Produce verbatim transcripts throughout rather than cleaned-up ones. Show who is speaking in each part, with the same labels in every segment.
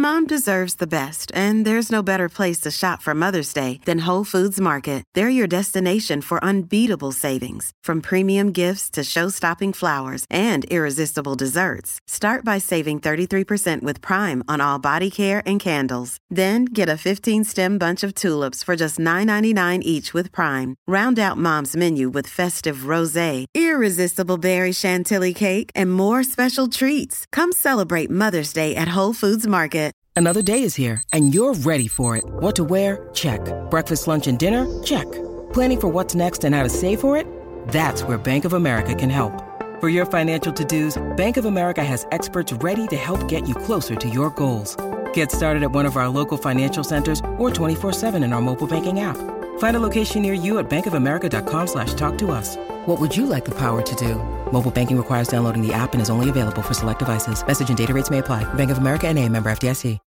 Speaker 1: Mom deserves the best, and there's no better place to shop for Mother's Day than Whole Foods Market. They're your destination for unbeatable savings, from premium gifts to show-stopping flowers and irresistible desserts. Start by saving thirty-three percent with Prime on all body care and candles. Then get a fifteen-stem bunch of tulips for just nine ninety-nine each with Prime. Round out Mom's menu with festive rosé, irresistible berry chantilly cake, and more special treats. Come celebrate Mother's Day at Whole Foods Market.
Speaker 2: Another day is here, and you're ready for it. What to wear? Check. Breakfast, lunch, and dinner? Check. Planning for what's next and how to save for it? That's where Bank of America can help. For your financial to-dos, Bank of America has experts ready to help get you closer to your goals. Get started at one of our local financial centers or twenty-four seven in our mobile banking app. Find a location near you at bankofamerica.com slash talk to us. What would you like the power to do? Mobile banking requires downloading the app and is only available for select devices. Message and data rates may apply. Bank of America N A, member F D I C.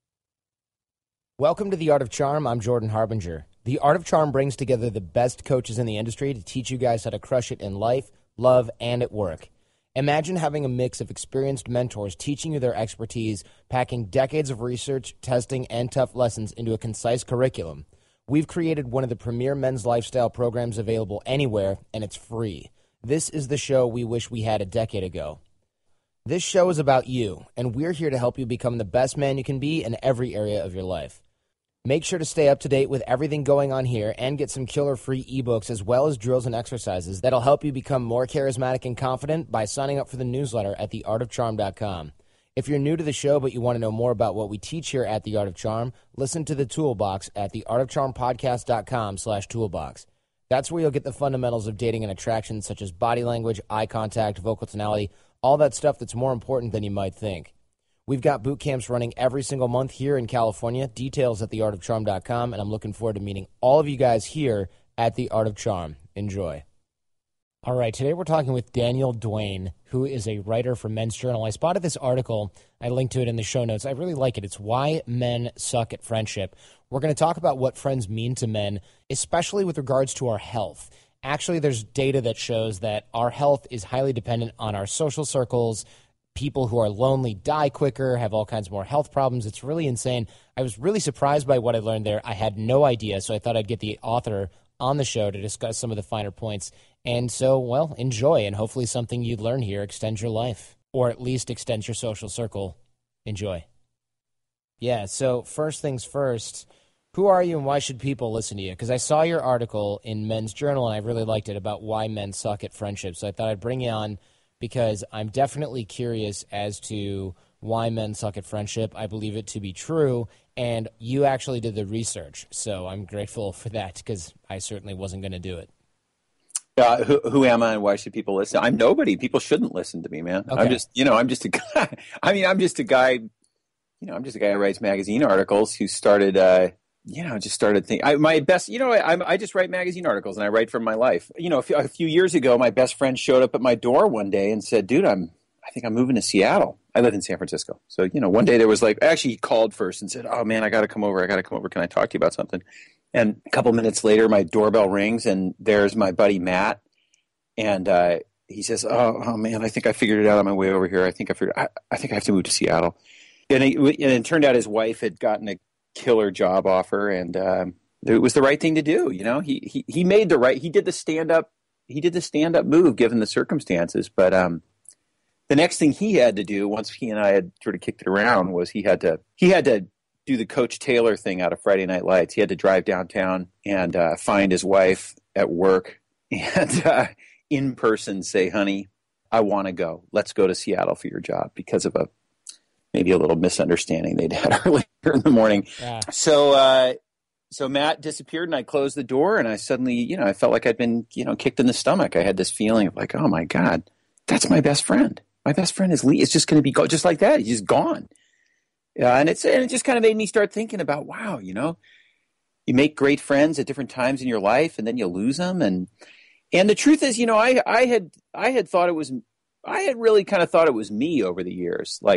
Speaker 3: Welcome to The Art of Charm. I'm Jordan Harbinger. The Art of Charm brings together the best coaches in the industry to teach you guys how to crush it in life, love, and at work. Imagine having a mix of experienced mentors teaching you their expertise, packing decades of research, testing, and tough lessons into a concise curriculum. We've created one of the premier men's lifestyle programs available anywhere, and it's free. This is the show we wish we had a decade ago. This show is about you, and we're here to help you become the best man you can be in every area of your life. Make sure to stay up to date with everything going on here and get some killer free ebooks as well as drills and exercises that'll help you become more charismatic and confident by signing up for the newsletter at the art of charm dot com. If you're new to the show but you want to know more about what we teach here at The Art of Charm, listen to the Toolbox at the art of charm podcast dot com slash toolbox. That's where you'll get the fundamentals of dating and attraction such as body language, eye contact, vocal tonality, all that stuff that's more important than you might think. We've got boot camps running every single month here in California. Details at the art of charm dot com, and I'm looking forward to meeting all of you guys here at The Art of Charm. Enjoy. All right, today we're talking with Daniel Duane, who is a writer for Men's Journal. I spotted this article. I linked to it in the show notes. I really like it. It's Why Men Suck at Friendship. We're going to talk about what friends mean to men, especially with regards to our health. Actually, there's data that shows that our health is highly dependent on our social circles. People who are lonely die quicker, have all kinds more health problems. It's really insane. I was really surprised by what I learned there. I had no idea, so I thought I'd get the author on the show to discuss some of the finer points. And so, well, enjoy, and hopefully something you learn here extends your life, or at least extends your social circle. Enjoy. Yeah, so first things first, who are you and why should people listen to you? Because I saw your article in Men's Journal, and I really liked it about why men suck at friendship. So I thought I'd bring you on because I'm definitely curious as to why men suck at friendship. I believe it to be true, and you actually did the research, so I'm grateful for that because I certainly wasn't going to do it.
Speaker 4: Uh, who, who am I and why should people listen? I'm nobody. People shouldn't listen to me, man. Okay. I'm just, you know, I'm just a guy. I mean, I'm just a guy, you know, I'm just a guy who writes magazine articles who started, uh, you know, just started thinking, I, my best, you know, I, I just write magazine articles and I write from my life. You know, a few, a few years ago, my best friend showed up at my door one day and said, dude, I'm, I think I'm moving to Seattle. I live in San Francisco. So, you know, one day there was like, actually he called first and said, oh man, I got to come over. I got to come over. Can I talk to you about something? And a couple minutes later, my doorbell rings and there's my buddy Matt. And uh, he says, oh, oh, man, I think I figured it out on my way over here. I think I figured, I, I think I have to move to Seattle. And it, and it turned out his wife had gotten a killer job offer, and um, it was the right thing to do. You know, he he he made the right, he did the stand up, he did the stand up move given the circumstances. But um, the next thing he had to do, once he and I had sort of kicked it around, was he had to he had to do the Coach Taylor thing out of Friday Night Lights. He had to drive downtown and uh, find his wife at work and uh, in person say, honey, I want to go. Let's go to Seattle for your job, because of a maybe a little misunderstanding they'd had earlier in the morning. Yeah. So uh, so Matt disappeared and I closed the door and I suddenly, you know, I felt like I'd been, you know, kicked in the stomach. I had this feeling of like, oh my God, that's my best friend. My best friend is Lee. It's just going to be go- just like that. He's just gone. Yeah, and it's and it just kind of made me start thinking about, wow, you know, you make great friends at different times in your life and then you lose them. And and the truth is, you know, I I had I had thought it was I had really kind of thought it was me over the years. Like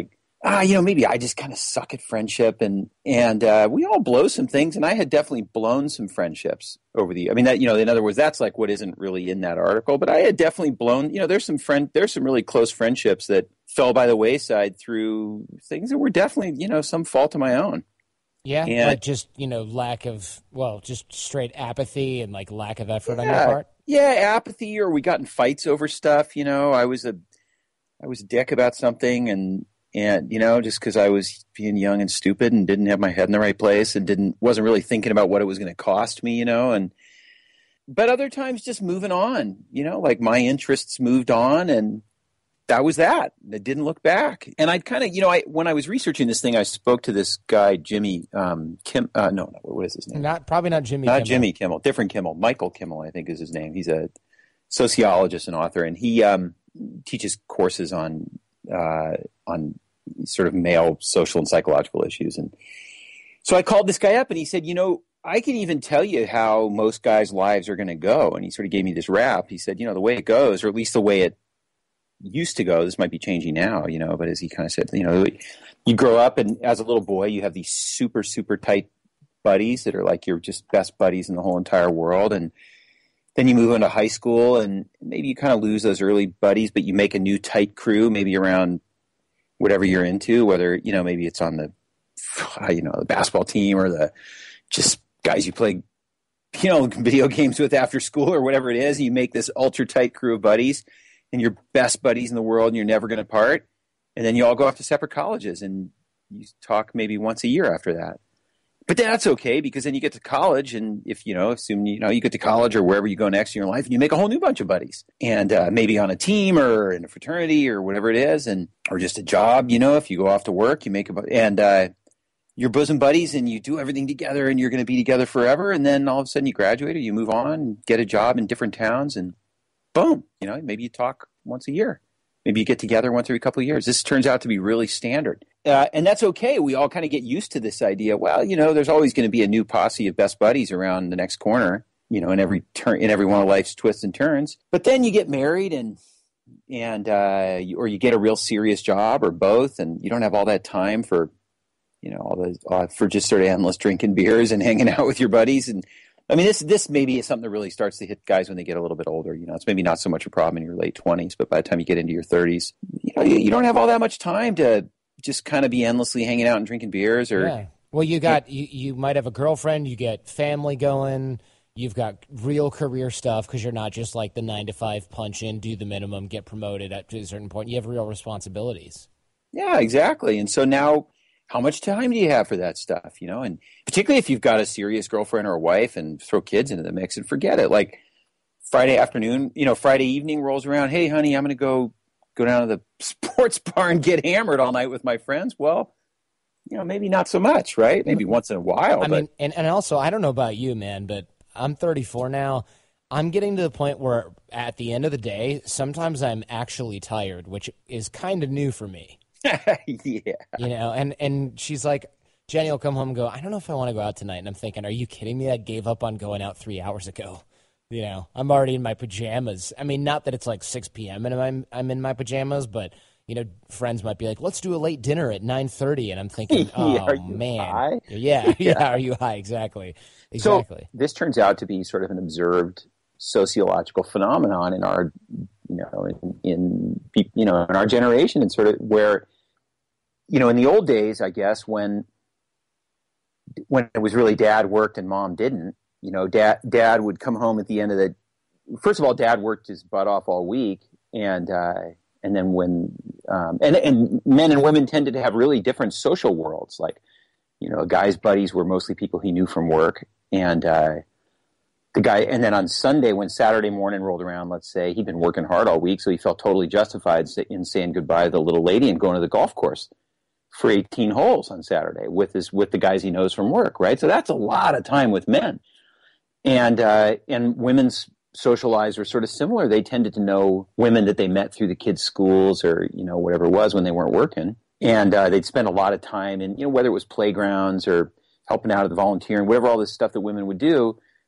Speaker 4: ah, you know, maybe I just kind of suck at friendship, and and uh, we all blow some things, and I had definitely blown some friendships over the. I mean, that you know, in other words, that's like what isn't really in that article, but I had definitely blown. You know, there's some friend, there's some really close friendships that fell by the wayside through things that were definitely, you know, some fault of my own.
Speaker 3: Yeah,
Speaker 4: and,
Speaker 3: like just, you know, lack of, well, just straight apathy and like lack of effort
Speaker 4: yeah,
Speaker 3: on your part.
Speaker 4: Yeah, apathy, or we got in fights over stuff. You know, I was a, I was a dick about something, and. And, you know, just because I was being young and stupid and didn't have my head in the right place and didn't wasn't really thinking about what it was going to cost me, you know. And but other times just moving on, you know, like my interests moved on, and that was that. I didn't look back. And I'd kind of, you know, I when I was researching this thing, I spoke to this guy, Jimmy um, Kim. Uh, no, no, what is his name?
Speaker 3: Not probably not Jimmy.
Speaker 4: Not
Speaker 3: Kimmel.
Speaker 4: Jimmy Kimmel. Different Kimmel. Michael Kimmel, I think, is his name. He's a sociologist and author, and he um, teaches courses on uh, on. sort of male social and psychological issues. And so I called this guy up, and he said, you know, I can even tell you how most guys' lives are going to go. And he sort of gave me this rap. He said, you know, the way it goes, or at least the way it used to go, this might be changing now, you know, but as he kind of said, you know, you grow up, and as a little boy, you have these super, super tight buddies that are like your just best buddies in the whole entire world. And then you move into high school, and maybe you kind of lose those early buddies, but you make a new tight crew, maybe around whatever you're into, whether, you know, maybe it's on the, you know, the basketball team, or the just guys you play, you know, video games with after school, or whatever it is. You make this ultra tight crew of buddies, and your best buddies in the world, and you're never going to part. And then you all go off to separate colleges, and you talk maybe once a year after that. But that's okay, because then you get to college, and if, you know, assume, you know, you get to college or wherever you go next in your life, and you make a whole new bunch of buddies, and uh, maybe on a team or in a fraternity or whatever it is, and or just a job, you know, if you go off to work, you make a, and uh, you're bosom buddies, and you do everything together, and you're going to be together forever. And then all of a sudden you graduate, or you move on and get a job in different towns, and boom, you know, maybe you talk once a year. Maybe you get together once every couple of years. This turns out to be really standard. Uh, and that's okay. We all kind of get used to this idea. Well, you know, there's always going to be a new posse of best buddies around the next corner, you know, in every turn, in every one of life's twists and turns. But then you get married, and, and, uh, you, or you get a real serious job, or both. And you don't have all that time for, you know, all the, uh, for just sort of endless drinking beers and hanging out with your buddies. And I mean, this this maybe is something that really starts to hit guys when they get a little bit older. You know, it's maybe not so much a problem in your late twenties, but by the time you get into your thirties, you know, you, you don't have all that much time to just kind of be endlessly hanging out and drinking beers. Or
Speaker 3: yeah. Well, you got you, you might have a girlfriend, you get family going, you've got real career stuff, because you're not just like the nine to five punch in, do the minimum, get promoted at to a certain point. You have real responsibilities.
Speaker 4: Yeah, exactly. And so now, how much time do you have for that stuff, you know? And particularly if you've got a serious girlfriend or a wife, and throw kids into the mix, and forget it. Like Friday afternoon, you know, Friday evening rolls around. Hey, honey, I'm going to go go down to the sports bar and get hammered all night with my friends. Well, you know, maybe not so much, right? Maybe once in a while.
Speaker 3: I
Speaker 4: but...
Speaker 3: mean, and, and also, I don't know about you, man, but I'm thirty-four now. I'm getting to the point where at the end of the day, sometimes I'm actually tired, which is kind of new for me.
Speaker 4: Yeah.
Speaker 3: You know, and, and she's like, Jenny will come home and go, I don't know if I want to go out tonight. And I'm thinking, are you kidding me? I gave up on going out three hours ago. You know, I'm already in my pajamas. I mean, not that it's like six p.m. and I'm, I'm in my pajamas, but, you know, friends might be like, let's do a late dinner at nine thirty. And I'm thinking, oh,
Speaker 4: yeah, are you
Speaker 3: man.
Speaker 4: High?
Speaker 3: Yeah, yeah, are you high? Exactly. Exactly.
Speaker 4: So this turns out to be sort of an observed sociological phenomenon in our, you know, in, in you know, in our generation, and sort of where, you know, in the old days, I guess, when when it was really dad worked and mom didn't, you know, dad dad would come home at the end of the, first of all, dad worked his butt off all week, and uh, and then when um, and and men and women tended to have really different social worlds. Like, you know, a guy's buddies were mostly people he knew from work, and uh, the guy, and then on Sunday, when Saturday morning rolled around, let's say he'd been working hard all week, so he felt totally justified in saying goodbye to the little lady and going to the golf course for eighteen holes on Saturday with his with the guys he knows from work, right? So that's a lot of time with men. And uh, and women's social lives were sort of similar. They tended to know women that they met through the kids' schools, or, you know, whatever it was when they weren't working. And uh, they'd spend a lot of time in, you know, whether it was playgrounds or helping out at the volunteering, whatever all this stuff that women would do.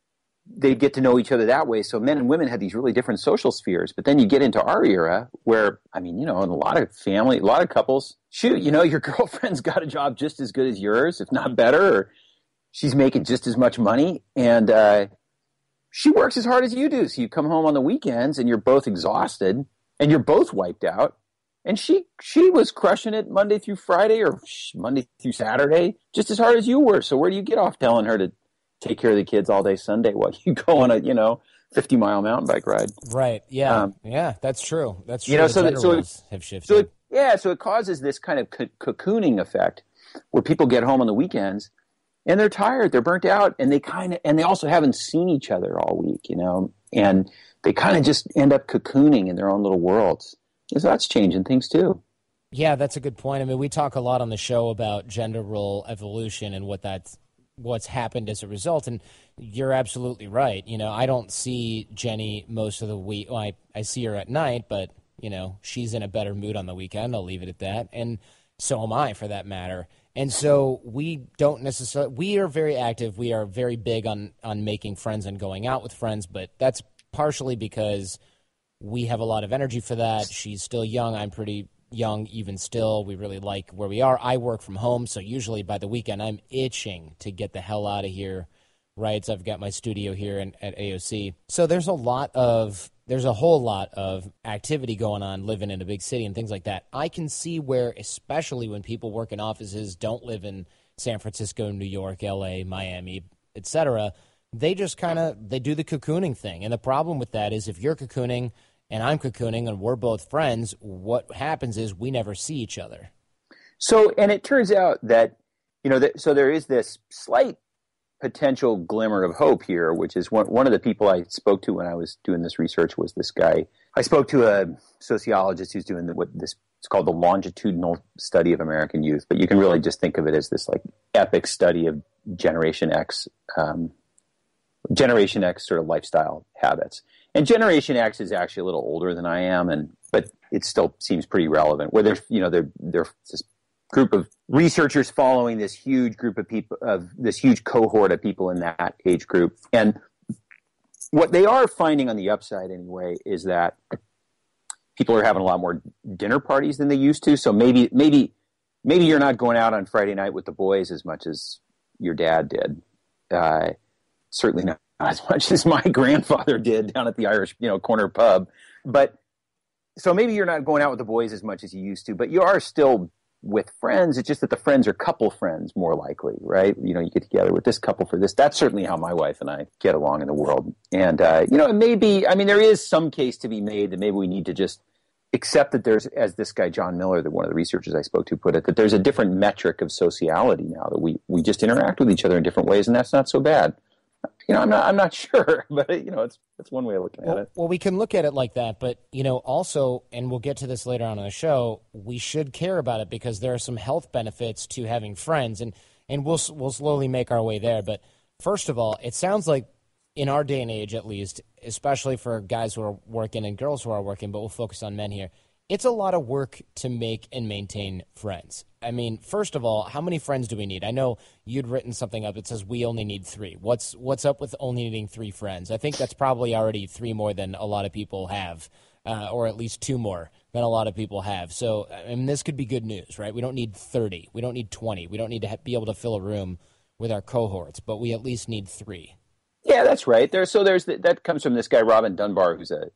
Speaker 4: they get to know each other that way. So men and women had these really different social spheres. But then you get into our era where, I mean, you know, in a lot of family, a lot of couples, shoot, you know, your girlfriend's got a job just as good as yours, if not better, or she's making just as much money. And uh, she works as hard as you do. So you come home on the weekends and you're both exhausted and you're both wiped out. And she she was crushing it Monday through Friday or Monday through Saturday just as hard as you were. So where do you get off telling her to take care of the kids all day Sunday while you go on a, you know, fifty mile mountain bike ride?
Speaker 3: Right. Yeah. Um, yeah, that's true. That's true.
Speaker 4: You know, so,
Speaker 3: that,
Speaker 4: so, it,
Speaker 3: have shifted.
Speaker 4: so it, yeah, so it causes this kind of co- cocooning effect where people get home on the weekends and they're tired, they're burnt out, and they kind of, and they also haven't seen each other all week, you know, and they kind of just end up cocooning in their own little worlds. So that's changing things too.
Speaker 3: Yeah, that's a good point. I mean, we talk a lot on the show about gender role evolution and what that's, what's happened as a result. And you're absolutely right. You know, I don't see Jenny most of the week. Well, I, I see her at night, but, you know, she's in a better mood on the weekend. I'll leave it at that. And so am I, for that matter. And so we don't necessarily, we are very active. We are very big on, on making friends and going out with friends, but that's partially because we have a lot of energy for that. She's still young. I'm pretty young even still. We really like where we are. I work from home, so usually by the weekend I'm itching to get the hell out of here, right? So I've got my studio here in, at A O C. So there's a lot of, there's a whole lot of activity going on living in a big city and things like that. I can see where, especially when people work in offices, don't live in San Francisco, New York, L A, Miami, et cetera, they just kind of, they do the cocooning thing. And the problem with that is if you're cocooning and I'm cocooning and we're both friends, what happens is we never see each other.
Speaker 4: So, and it turns out that, you know, that, so there is this slight potential glimmer of hope here, which is one, one of the people I spoke to when I was doing this research was this guy. I spoke to a sociologist who's doing the, what this, it's called the longitudinal study of American youth, but you can really just think of it as this like epic study of Generation X, um, Generation X sort of lifestyle habits. And Generation X is actually a little older than I am, and but it still seems pretty relevant. Where there's, you know, there there's this group of researchers following this huge group of people, of this huge cohort of people in that age group, and what they are finding on the upside anyway is that people are having a lot more dinner parties than they used to. So maybe maybe maybe you're not going out on Friday night with the boys as much as your dad did. Uh, certainly not as much as my grandfather did down at the Irish, you know, corner pub. But so maybe you're not going out with the boys as much as you used to, but you are still with friends. It's just that the friends are couple friends more likely, right? You know, you get together with this couple for this. That's certainly how my wife and I get along in the world. And, uh, you know, it may be, I mean, there is some case to be made that maybe we need to just accept that there's, as this guy, John Miller, the one of the researchers I spoke to put it, that there's a different metric of sociality now, that we, we just interact with each other in different ways, and that's not so bad. You know, I'm not. I'm not sure, but you know, it's it's one way of looking
Speaker 3: well,
Speaker 4: at it.
Speaker 3: Well, we can look at it like that, but you know, also, and we'll get to this later on in the show, we should care about it because there are some health benefits to having friends, and and we'll we'll slowly make our way there. But first of all, it sounds like in our day and age, at least, especially for guys who are working and girls who are working, but we'll focus on men here. It's a lot of work to make and maintain friends. I mean, first of all, how many friends do we need? I know you'd written something up that says we only need three. What's what's up with only needing three friends? I think that's probably already three more than a lot of people have, uh, or at least two more than a lot of people have. So, I mean, this could be good news, right? We don't need thirty. We don't need twenty. We don't need to ha- be able to fill a room with our cohorts, but we at least need three.
Speaker 4: Yeah, that's right. There, so there's the, that comes from this guy, Robin Dunbar, who's a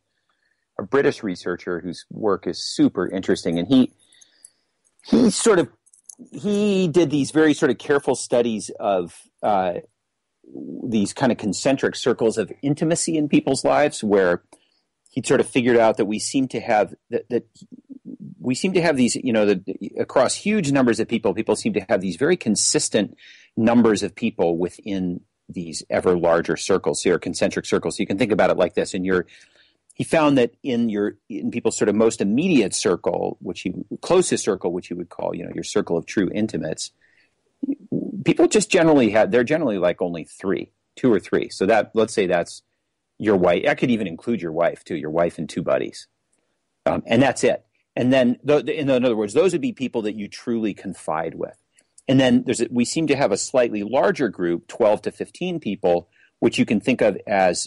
Speaker 4: a British researcher whose work is super interesting. And he, he sort of, he did these very sort of careful studies of uh, these kind of concentric circles of intimacy in people's lives, where he sort of figured out that we seem to have, that, that we seem to have these, you know, the, across huge numbers of people, people seem to have these very consistent numbers of people within these ever larger circles, or concentric circles. So you can think about it like this. And you're, he found that in your in people's sort of most immediate circle, which he closest circle, which you would call, you know, your circle of true intimates, people just generally had, they're generally like only three, two or three. So that, let's say that's your wife. I could even include your wife too, your wife and two buddies, um, and that's it. And then, th- in other words, those would be people that you truly confide with. And then there's a, we seem to have a slightly larger group, twelve to fifteen people, which you can think of as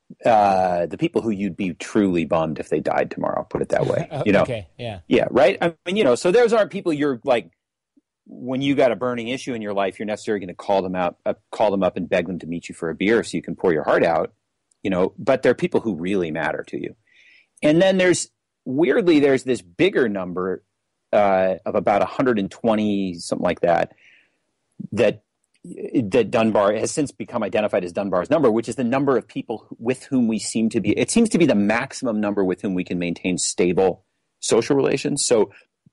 Speaker 4: uh, the people who you'd be truly bummed if they died tomorrow, put it that way. You know?
Speaker 3: Okay, yeah.
Speaker 4: Yeah, right? I mean, you know, so those aren't people you're like, when you got a burning issue in your life, you're necessarily going to call them out, uh, call them up and beg them to meet you for a beer so you can pour your heart out, you know, but they're people who really matter to you. And then there's, weirdly, there's this bigger number uh, of about one hundred twenty, something like that, that that Dunbar has since become identified as Dunbar's number, which is the number of people with whom we seem to be, it seems to be the maximum number with whom we can maintain stable social relations. So,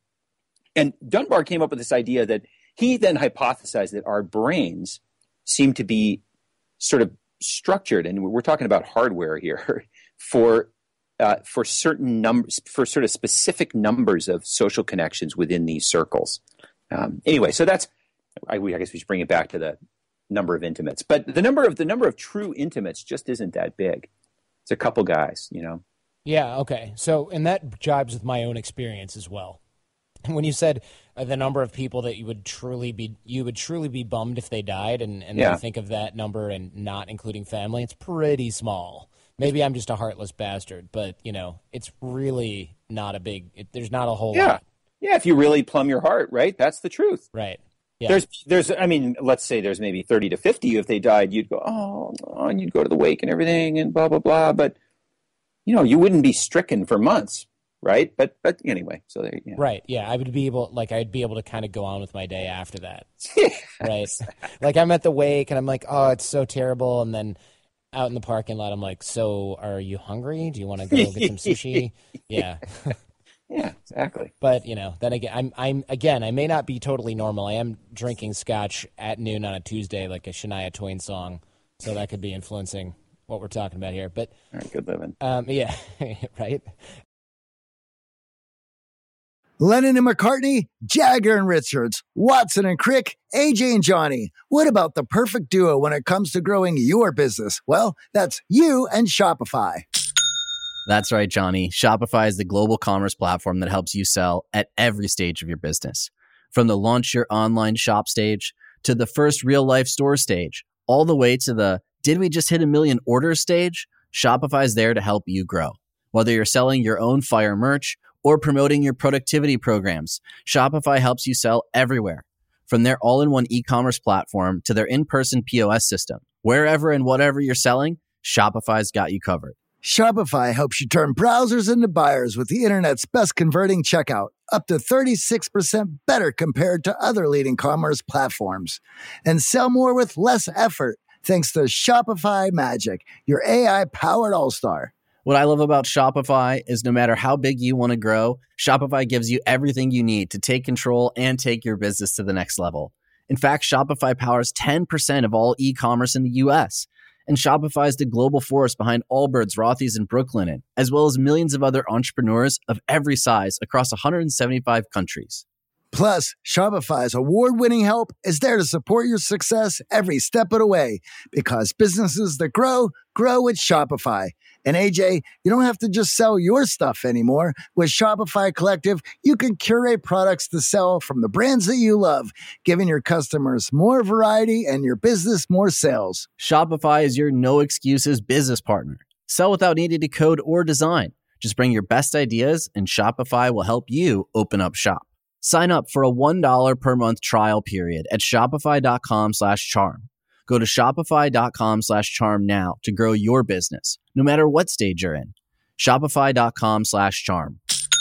Speaker 4: and Dunbar came up with this idea that he then hypothesized that our brains seem to be sort of structured, and we're talking about hardware here, for uh, for certain numbers, for sort of specific numbers of social connections within these circles. Um, anyway, so that's, I, I guess we should bring it back to the number of intimates, but the number of the number of true intimates just isn't that big. It's a couple guys, you know.
Speaker 3: Yeah. Okay. So, and that jives with my own experience as well. When you said uh, the number of people that you would truly be, you would truly be bummed if they died, and, and
Speaker 4: Yeah.
Speaker 3: then think of that number and not including family, it's pretty small. Maybe I'm just a heartless bastard, but you know, it's really not a big. It, there's not a whole
Speaker 4: Yeah,
Speaker 3: lot.
Speaker 4: yeah. If you really plumb your heart, right? That's the truth.
Speaker 3: Right. Yeah.
Speaker 4: There's, there's. I mean, let's say there's maybe thirty to fifty. If they died, you'd go, oh, oh, and you'd go to the wake and everything, and blah blah blah. But you know, you wouldn't be stricken for months, right? But but anyway, so there. Yeah.
Speaker 3: Right. Yeah. I would be able, like, I'd be able to kind of go on with my day after that.
Speaker 4: Yeah.
Speaker 3: Right. Like, I'm at the wake and I'm like, oh, it's so terrible. And then out in the parking lot, I'm like, so are you hungry? Do you want to go get some sushi? Yeah.
Speaker 4: Yeah, exactly.
Speaker 3: But, you know, then again, I'm, I'm, again, I may not be totally normal. I am drinking scotch at noon on a Tuesday, like a Shania Twain song. So that could be influencing what we're talking about here. But,
Speaker 4: All right, good living.
Speaker 3: um, yeah, right.
Speaker 5: Lennon and McCartney, Jagger and Richards, Watson and Crick, A J and Johnny. What about the perfect duo when it comes to growing your business? Well, that's you and Shopify.
Speaker 6: That's right, Johnny. Shopify is the global commerce platform that helps you sell at every stage of your business. From the launch your online shop stage to the first real life store stage, all the way to the did we just hit a million orders stage? Shopify is there to help you grow. Whether you're selling your own fire merch or promoting your productivity programs, Shopify helps you sell everywhere. From their all-in-one e-commerce platform to their in-person P O S system, wherever and whatever you're selling, Shopify's got you covered.
Speaker 5: Shopify helps you turn browsers into buyers with the internet's best converting checkout, up to thirty-six percent better compared to other leading commerce platforms. And sell more with less effort thanks to Shopify Magic, your A I-powered all-star.
Speaker 6: What I love about Shopify is no matter how big you want to grow, Shopify gives you everything you need to take control and take your business to the next level. In fact, Shopify powers ten percent of all e-commerce in the U S, and Shopify is the global force behind Allbirds, Rothy's, and Brooklinen, as well as millions of other entrepreneurs of every size across one hundred seventy-five countries.
Speaker 5: Plus, Shopify's award-winning help is there to support your success every step of the way, because businesses that grow, grow with Shopify. And A J, you don't have to just sell your stuff anymore. With Shopify Collective, you can curate products to sell from the brands that you love, giving your customers more variety and your business more sales.
Speaker 6: Shopify is your no-excuses business partner. Sell without needing to code or design. Just bring your best ideas, and Shopify will help you open up shop. Sign up for a one dollar per month trial period at shopify.com slash charm. Go to shopify.com slash charm now to grow your business, no matter what stage you're in. Shopify.com slash charm.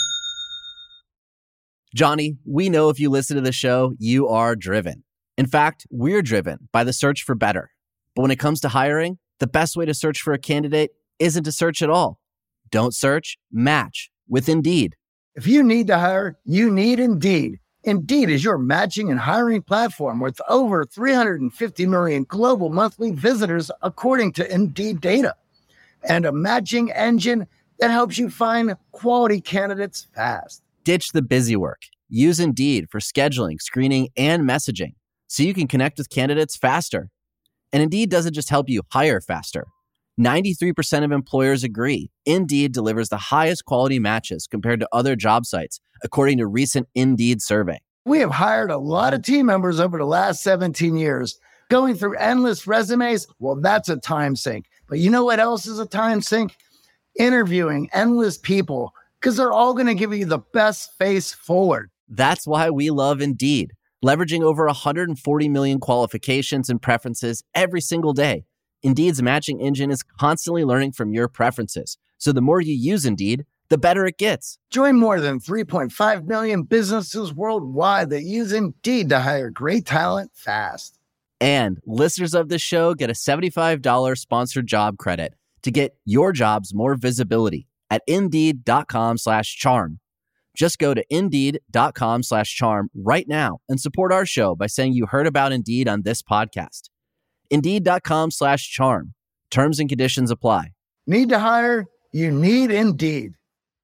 Speaker 6: Johnny, we know if you listen to the show, you are driven. In fact, we're driven by the search for better. But when it comes to hiring, the best way to search for a candidate isn't to search at all. Don't search, match with Indeed.
Speaker 5: If you need to hire, you need Indeed. Indeed is your matching and hiring platform with over three hundred fifty million global monthly visitors, according to Indeed data, and a matching engine that helps you find quality candidates fast.
Speaker 6: Ditch the busy work. Use Indeed for scheduling, screening, and messaging so you can connect with candidates faster. And Indeed doesn't just help you hire faster. ninety-three percent of employers agree Indeed delivers the highest quality matches compared to other job sites, according to recent Indeed survey.
Speaker 5: We have hired a lot of team members over the last seventeen years, Going through endless resumes, well, that's a time sink. But you know what else is a time sink? Interviewing endless people, because they're all going to give you the best face forward.
Speaker 6: That's why we love Indeed, leveraging over one hundred forty million qualifications and preferences every single day. Indeed's matching engine is constantly learning from your preferences. So the more you use Indeed, the better it gets.
Speaker 5: Join more than three point five million businesses worldwide that use Indeed to hire great talent fast.
Speaker 6: And listeners of this show get a seventy-five dollars sponsored job credit to get your jobs more visibility at Indeed.com slash charm. Just go to Indeed.com slash charm right now and support our show by saying you heard about Indeed on this podcast. Indeed.com slash charm. Terms and conditions apply.
Speaker 5: Need to hire? You need Indeed.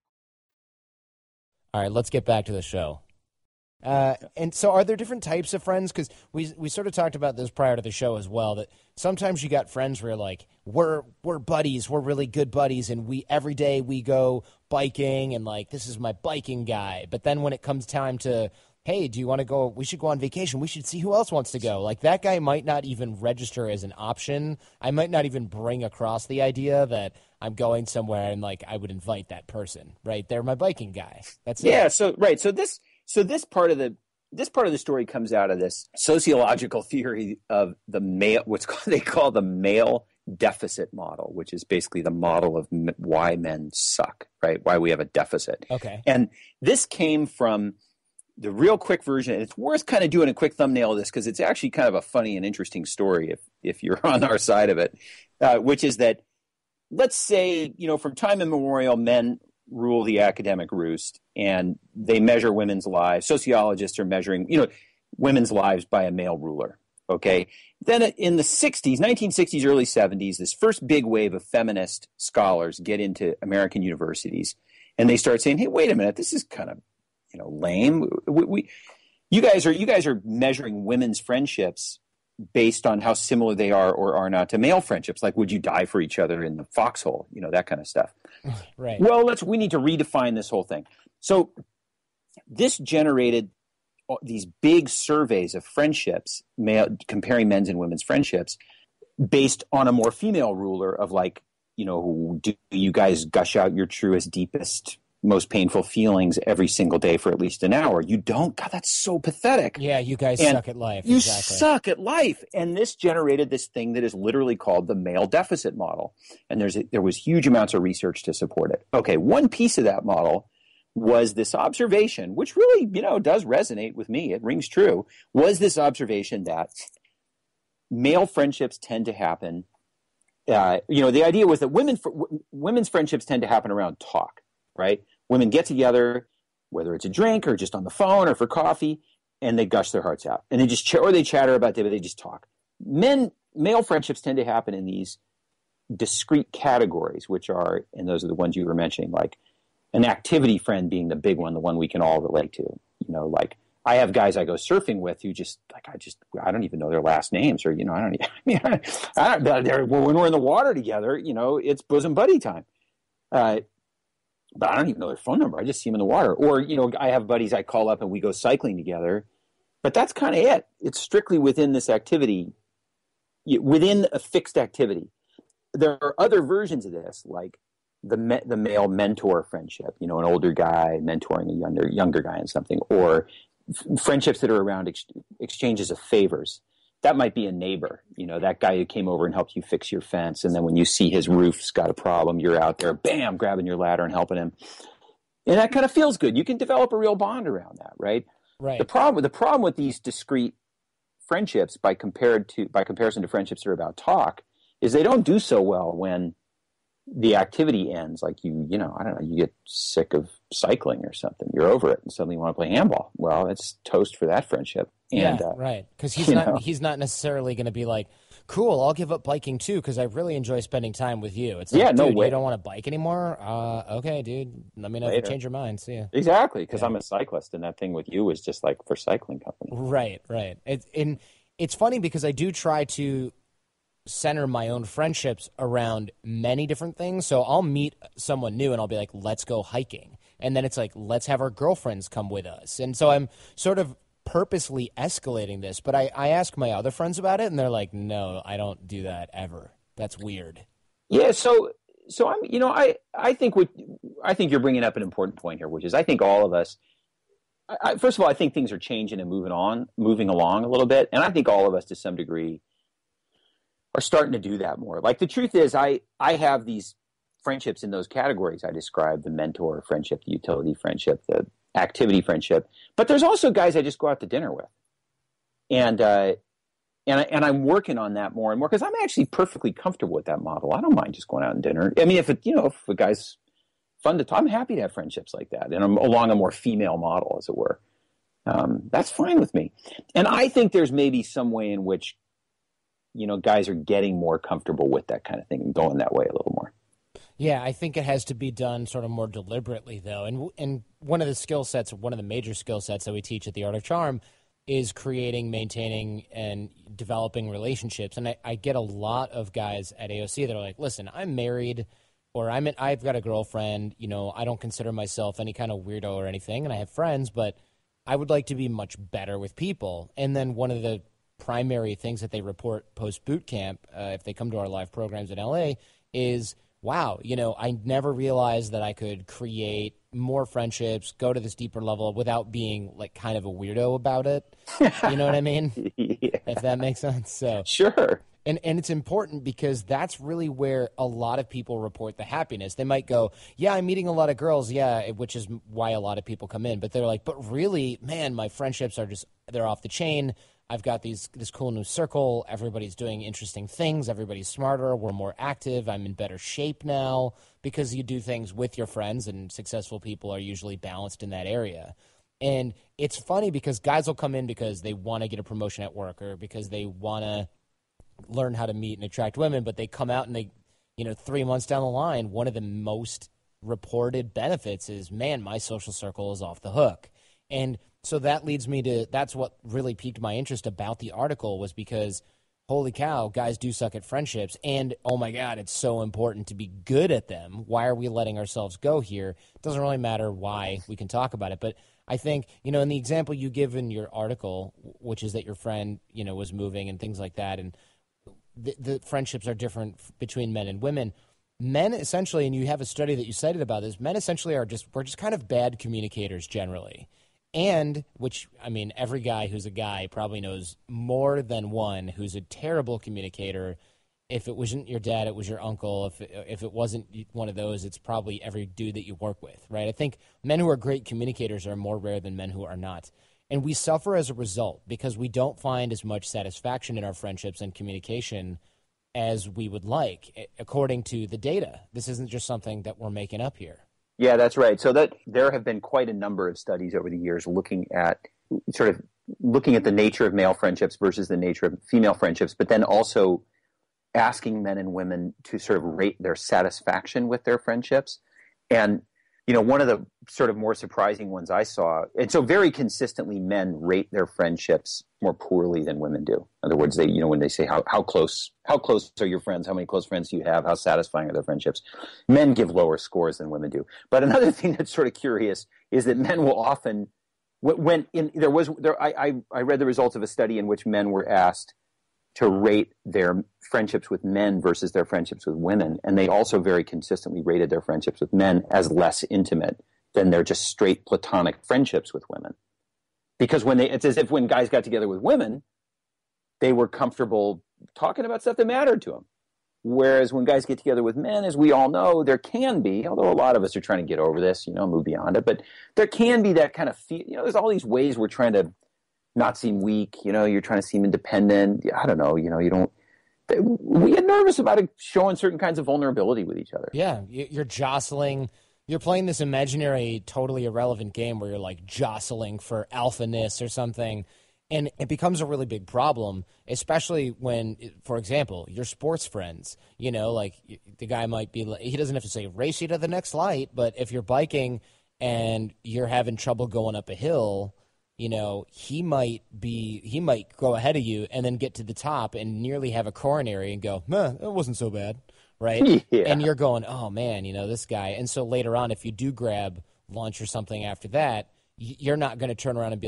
Speaker 3: All right, let's get back to the show. Uh, and so are there different types of friends? Because we we sort of talked about this prior to the show as well, that sometimes you got friends where like, we're we're buddies, we're really good buddies, and we every day we go biking, and like, this is my biking guy. But then when it comes time to, hey, do you want to go, we should go on vacation, we should see who else wants to go. Like, that guy might not even register as an option. I might not even bring across the idea that I'm going somewhere and like I would invite that person, right? They're my biking guy. That's it.
Speaker 4: Yeah, so right. So this so this part of the this part of the story comes out of this sociological theory of the male, what's called, they call the male deficit model, which is basically the model of m- why men suck, right? Why we have a deficit.
Speaker 3: Okay.
Speaker 4: And this came from the real quick version. And it's worth kind of doing a quick thumbnail of this because it's actually kind of a funny and interesting story if if you're on our side of it, uh, which is that, let's say, you know, from time immemorial, men rule the academic roost and they measure women's lives. Sociologists are measuring, you know, women's lives by a male ruler. Okay. Then in the sixties, nineteen sixties, early seventies, this first big wave of feminist scholars get into American universities and they start saying, hey, wait a minute, this is kind of, you know, lame. We, we you guys are, you guys are measuring women's friendships based on how similar they are or are not to male friendships. Like, would you die for each other in the foxhole? You know, that kind of stuff.
Speaker 3: Right.
Speaker 4: Well, let's, we need to redefine this whole thing. So this generated these big surveys of friendships, male, comparing men's and women's friendships based on a more female ruler of like, you know, do you guys gush out your truest, deepest, most painful feelings every single day for at least an hour? You don't? God, that's so pathetic.
Speaker 3: Yeah, you guys
Speaker 4: and
Speaker 3: suck at life.
Speaker 4: You
Speaker 3: exactly.
Speaker 4: suck at life. And this generated this thing that is literally called the male deficit model. And there's a, there was huge amounts of research to support it. Okay, one piece of that model was this observation, which really, you know, does resonate with me. It rings true. Was this observation that male friendships tend to happen. Uh, you know, the idea was that women, w- women's friendships tend to happen around talk. Right? Women get together, whether it's a drink or just on the phone or for coffee, and they gush their hearts out. And they just, ch- or they chatter about it, but they just talk. Men, male friendships tend to happen in these discrete categories, which are, and those are the ones you were mentioning, like an activity friend being the big one, the one we can all relate to. You know, like I have guys I go surfing with who just, like, I just, I don't even know their last names, or, you know, I don't, I mean, I don't, they're, when we're in the water together, you know, it's bosom buddy time. Uh, But I don't even know their phone number. I just see them in the water. Or, you know, I have buddies I call up and we go cycling together. But that's kind of it. It's strictly within this activity, within a fixed activity. There are other versions of this, like the me- the male mentor friendship, you know, an older guy mentoring a younger younger guy in something, or f- friendships that are around ex- exchanges of favors. That might be a neighbor, you know, that guy who came over and helped you fix your fence. And then when you see his roof's got a problem, you're out there, bam, grabbing your ladder and helping him. And that kind of feels good. You can develop a real bond around that, right?
Speaker 3: Right.
Speaker 4: The problem, the problem with these discrete friendships by compared to, by comparison to friendships that are about talk is they don't do so well when the activity ends. Like you, you know, I don't know, you get sick of cycling or something. You're over it and suddenly you want to play handball. Well, it's toast for that friendship. And,
Speaker 3: yeah,
Speaker 4: uh,
Speaker 3: right. Because he's
Speaker 4: you
Speaker 3: not
Speaker 4: know.
Speaker 3: he's not necessarily going to be like, cool, I'll give up biking too because I really enjoy spending time with you. It's like,
Speaker 4: Yeah, no
Speaker 3: dude,
Speaker 4: way.
Speaker 3: you don't want to bike anymore? Uh, okay, dude. Let me know if
Speaker 4: Later.
Speaker 3: you change your mind. See ya.
Speaker 4: Exactly, because
Speaker 3: Yeah.
Speaker 4: I'm a cyclist, and that thing with you is just like for cycling company.
Speaker 3: Right, right. It's and it's funny because I do try to center my own friendships around many different things. So I'll meet someone new and I'll be like, let's go hiking. And then it's like, let's have our girlfriends come with us. And so I'm sort of purposely escalating this. But I, I ask my other friends about it, and they're like, no, I don't do that ever. That's weird.
Speaker 4: Yeah, so so I'm you know I I think what I think you're bringing up an important point here, which is I think all of us. I, I, first of all, I think things are changing and moving on, moving along a little bit, and I think all of us to some degree are starting to do that more. Like the truth is, I I have these friendships in those categories I described: the mentor friendship, the utility friendship, the activity friendship. But there's also guys I just go out to dinner with, and. Uh, And, I, and I'm working on that more and more because I'm actually perfectly comfortable with that model. I don't mind just going out and dinner. I mean, if it, you know, if a guy's fun to talk, I'm happy to have friendships like that, and I'm along a more female model, as it were. Um, that's fine with me. And I think there's maybe some way in which, you know, guys are getting more comfortable with that kind of thing and going that way a little more.
Speaker 3: Yeah, I think it has to be done sort of more deliberately, though. And and one of the skill sets, one of the major skill sets that we teach at the Art of Charm is creating, maintaining, and developing relationships. And I, I get a lot of guys at A O C that are like, listen, I'm married, or I'm in, I've got a girlfriend, you know, I don't consider myself any kind of weirdo or anything, and I have friends, but I would like to be much better with people. And then one of the primary things that they report post-boot camp, uh, if they come to our live programs in L A, is, wow, you know, I never realized that I could create more friendships, go to this deeper level without being like kind of a weirdo about it. You know what I mean?
Speaker 4: Yeah.
Speaker 3: If that makes sense. So
Speaker 4: sure.
Speaker 3: And and it's important because that's really where a lot of people report the happiness. They might go, yeah, I'm meeting a lot of girls, yeah, which is why a lot of people come in. But they're like, but really, man, my friendships are just, they're off the chain. I've got these this cool new circle. Everybody's doing interesting things. Everybody's smarter. We're more active. I'm in better shape now because you do things with your friends, and successful people are usually balanced in that area. And it's funny because guys will come in because they want to get a promotion at work or because they want to learn how to meet and attract women, but they come out and they, you know, three months down the line, one of the most reported benefits is, man, my social circle is off the hook. And so that leads me to, that's what really piqued my interest about the article, was because, holy cow, guys do suck at friendships. And, oh, my God, it's so important to be good at them. Why are we letting ourselves go here? It doesn't really matter why. We can talk about it. But I think, you know, in the example you give in your article, which is that your friend, you know, was moving and things like that, and the, the friendships are different between men and women. Men essentially, and you have a study that you cited about this, men essentially are just, we're just kind of bad communicators generally. And, which, I mean, every guy who's a guy probably knows more than one who's a terrible communicator. If it wasn't your dad, it was your uncle. If it, if it wasn't one of those, it's probably every dude that you work with, right? I think men who are great communicators are more rare than men who are not. And we suffer as a result because we don't find as much satisfaction in our friendships and communication as we would like, according to the data. This isn't just something that we're making up here.
Speaker 4: Yeah, that's right. So that there have been quite a number of studies over the years looking at sort of looking at the nature of male friendships versus the nature of female friendships, but then also asking men and women to sort of rate their satisfaction with their friendships. And, you know, one of the sort of more surprising ones I saw, and so very consistently men rate their friendships more poorly than women do. In other words, they, you know, when they say how, how close, how close are your friends? How many close friends do you have? How satisfying are their friendships? Men give lower scores than women do. But another thing that's sort of curious is that men will often, when in, there was, there, I, I, I read the results of a study in which men were asked to rate their friendships with men versus their friendships with women. And they also very consistently rated their friendships with men as less intimate than their just straight platonic friendships with women. Because when they, it's as if when guys got together with women, they were comfortable talking about stuff that mattered to them. Whereas when guys get together with men, as we all know, there can be, although a lot of us are trying to get over this, you know, move beyond it, but there can be that kind of, feel, you know, there's all these ways we're trying to not seem weak, you know, you're trying to seem independent. I don't know, you know, you don't, we get nervous about it showing certain kinds of vulnerability with each other.
Speaker 3: Yeah, you're jostling, you're playing this imaginary, totally irrelevant game where you're like jostling for alphaness or something. And it becomes a really big problem, especially when, for example, your sports friends, you know, like the guy might be, he doesn't have to say race you to the next light, but if you're biking and you're having trouble going up a hill, you know, he might be, he might go ahead of you and then get to the top and nearly have a coronary and go, nah, it wasn't so bad, right?
Speaker 4: Yeah.
Speaker 3: And you're going, oh man, you know, this guy. And so later on, if you do grab lunch or something after that, you're not going to turn around and be like,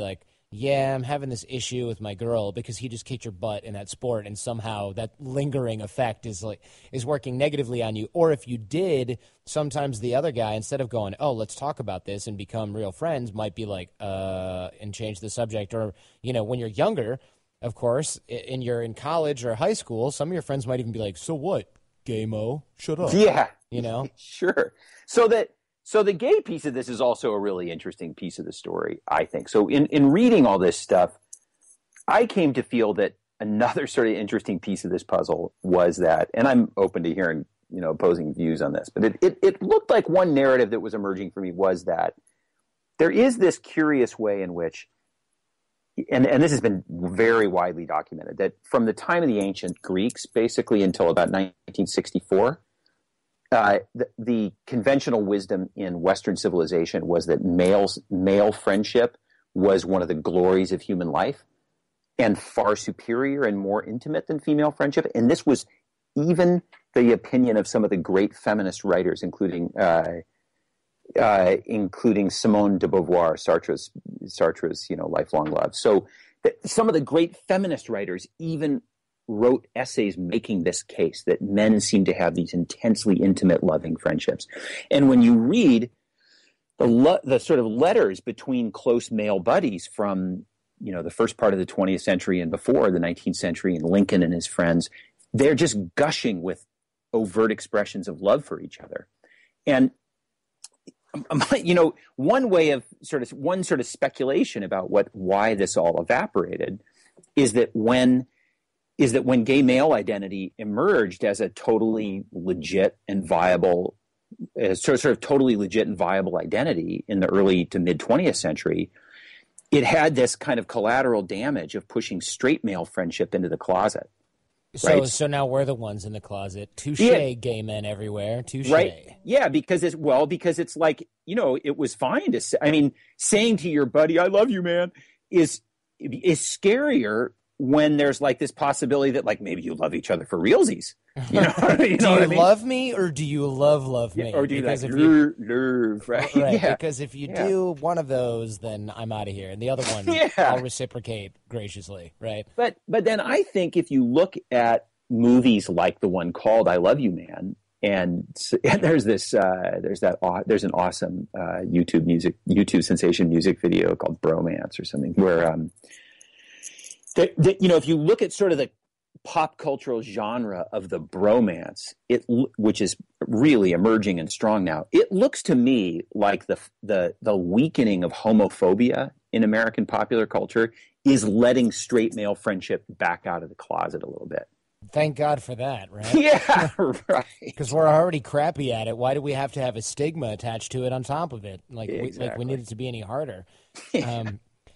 Speaker 3: yeah, I'm having this issue with my girl because he just kicked your butt in that sport, and somehow that lingering effect is like is working negatively on you. Or if you did, sometimes the other guy, instead of going, oh, let's talk about this and become real friends, might be like, uh, and change the subject. Or, you know, when you're younger, of course, and you're in college or high school, some of your friends might even be like, so what, gay-mo? Shut up.
Speaker 4: Yeah.
Speaker 3: You know?
Speaker 4: Sure. So that So the gay piece of this is also a really interesting piece of the story, I think. So in, in reading all this stuff, I came to feel that another sort of interesting piece of this puzzle was that, and I'm open to hearing, you know, opposing views on this, but it, it, it looked like one narrative that was emerging for me was that there is this curious way in which, and, and this has been very widely documented, that from the time of the ancient Greeks, basically until about nineteen sixty-four, Uh, the, the conventional wisdom in Western civilization was that males, male friendship was one of the glories of human life and far superior and more intimate than female friendship. And this was even the opinion of some of the great feminist writers, including uh, uh, including Simone de Beauvoir, Sartre's, Sartre's you know, lifelong love. So the, some of the great feminist writers even wrote essays making this case that men seem to have these intensely intimate, loving friendships. And when you read the lo- the sort of letters between close male buddies from, you know, the first part of the twentieth century and before the nineteenth century, and Lincoln and his friends, they're just gushing with overt expressions of love for each other. And you know, one way of sort of one sort of speculation about what why this all evaporated is that when is that when gay male identity emerged as a totally legit and viable, as sort of totally legit and viable identity in the early to mid twentieth century, it had this kind of collateral damage of pushing straight male friendship into the closet.
Speaker 3: So,
Speaker 4: right?
Speaker 3: so now we're the ones in the closet. Touche,
Speaker 4: yeah.
Speaker 3: Gay men everywhere. Touche.
Speaker 4: Right? Yeah, because it's well, because it's like, you know, it was fine to say. I mean, saying to your buddy, "I love you, man," is is scarier when there's like this possibility that like maybe you love each other for realsies. You know, you know
Speaker 3: do you
Speaker 4: what I mean?
Speaker 3: love me or do you love love me?
Speaker 4: Yeah, or do you
Speaker 3: because
Speaker 4: like
Speaker 3: if you,
Speaker 4: love, right?
Speaker 3: right,
Speaker 4: yeah.
Speaker 3: because if you
Speaker 4: yeah.
Speaker 3: do one of those, then I'm out of here. And the other one,
Speaker 4: yeah.
Speaker 3: I'll reciprocate graciously, right?
Speaker 4: But but then I think if you look at movies like the one called I Love You, Man, and, and there's this uh, there's that there's an awesome uh, YouTube music YouTube sensation music video called Bromance or something where um that, that, you know, if you look at sort of the pop cultural genre of the bromance, it which is really emerging and strong now, it looks to me like the the the weakening of homophobia in American popular culture is letting straight male friendship back out of the closet a little bit.
Speaker 3: Thank God for that, right?
Speaker 4: Yeah, right.
Speaker 3: Because we're already crappy at it. Why do we have to have a stigma attached to it on top of it? Like,
Speaker 4: exactly.
Speaker 3: we, like we need it to be any harder. Um,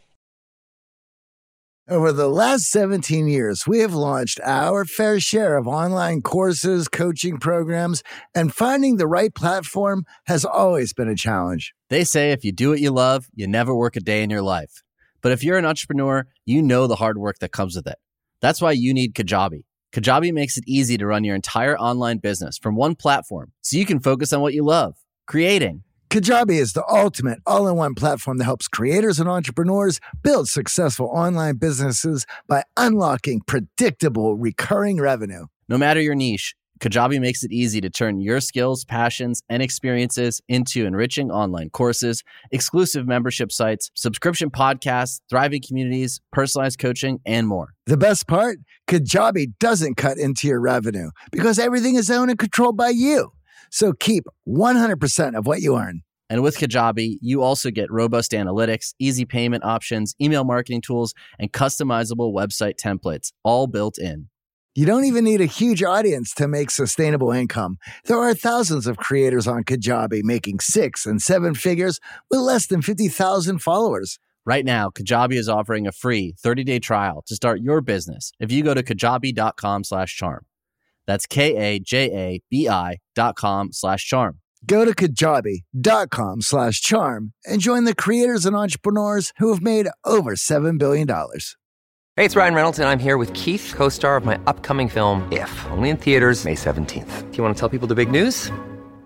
Speaker 5: Over the last seventeen years, we have launched our fair share of online courses, coaching programs, and finding the right platform has always been a challenge.
Speaker 6: They say if you do what you love, you never work a day in your life. But if you're an entrepreneur, you know the hard work that comes with it. That's why you need Kajabi. Kajabi makes it easy to run your entire online business from one platform so you can focus on what you love, creating.
Speaker 5: Kajabi is the ultimate all-in-one platform that helps creators and entrepreneurs build successful online businesses by unlocking predictable, recurring revenue.
Speaker 6: No matter your niche, Kajabi makes it easy to turn your skills, passions, and experiences into enriching online courses, exclusive membership sites, subscription podcasts, thriving communities, personalized coaching, and more.
Speaker 5: The best part? Kajabi doesn't cut into your revenue because everything is owned and controlled by you. So keep one hundred percent of what you earn.
Speaker 6: And with Kajabi, you also get robust analytics, easy payment options, email marketing tools, and customizable website templates, all built in.
Speaker 5: You don't even need a huge audience to make sustainable income. There are thousands of creators on Kajabi making six and seven figures with less than fifty thousand followers.
Speaker 6: Right now, Kajabi is offering a free thirty-day trial to start your business if you go to kajabi.com slash charm. That's K-A-J-A-B-I dot com slash charm.
Speaker 5: Go to kajabi.com slash charm and join the creators and entrepreneurs who have made over seven billion dollars.
Speaker 7: Hey, it's Ryan Reynolds, and I'm here with Keith, co-star of my upcoming film, If, only in theaters May seventeenth. Do you want to tell people the big news?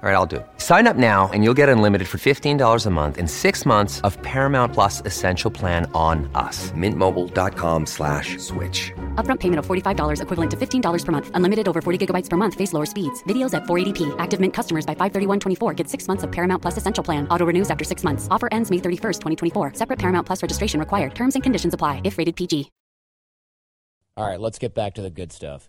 Speaker 7: All right, I'll do it. Sign up now and you'll get unlimited for fifteen dollars a month and six months of Paramount Plus Essential Plan on us. Mint Mobile dot com slash switch.
Speaker 8: Upfront payment of forty-five dollars equivalent to fifteen dollars per month. Unlimited over forty gigabytes per month. Face lower speeds. Videos at four eighty p. Active Mint customers by five thirty-one twenty-four get six months of Paramount Plus Essential Plan. Auto renews after six months. Offer ends May thirty-first, twenty twenty-four. Separate Paramount Plus registration required. Terms and conditions apply if rated P G.
Speaker 3: All right, let's get back to the good stuff.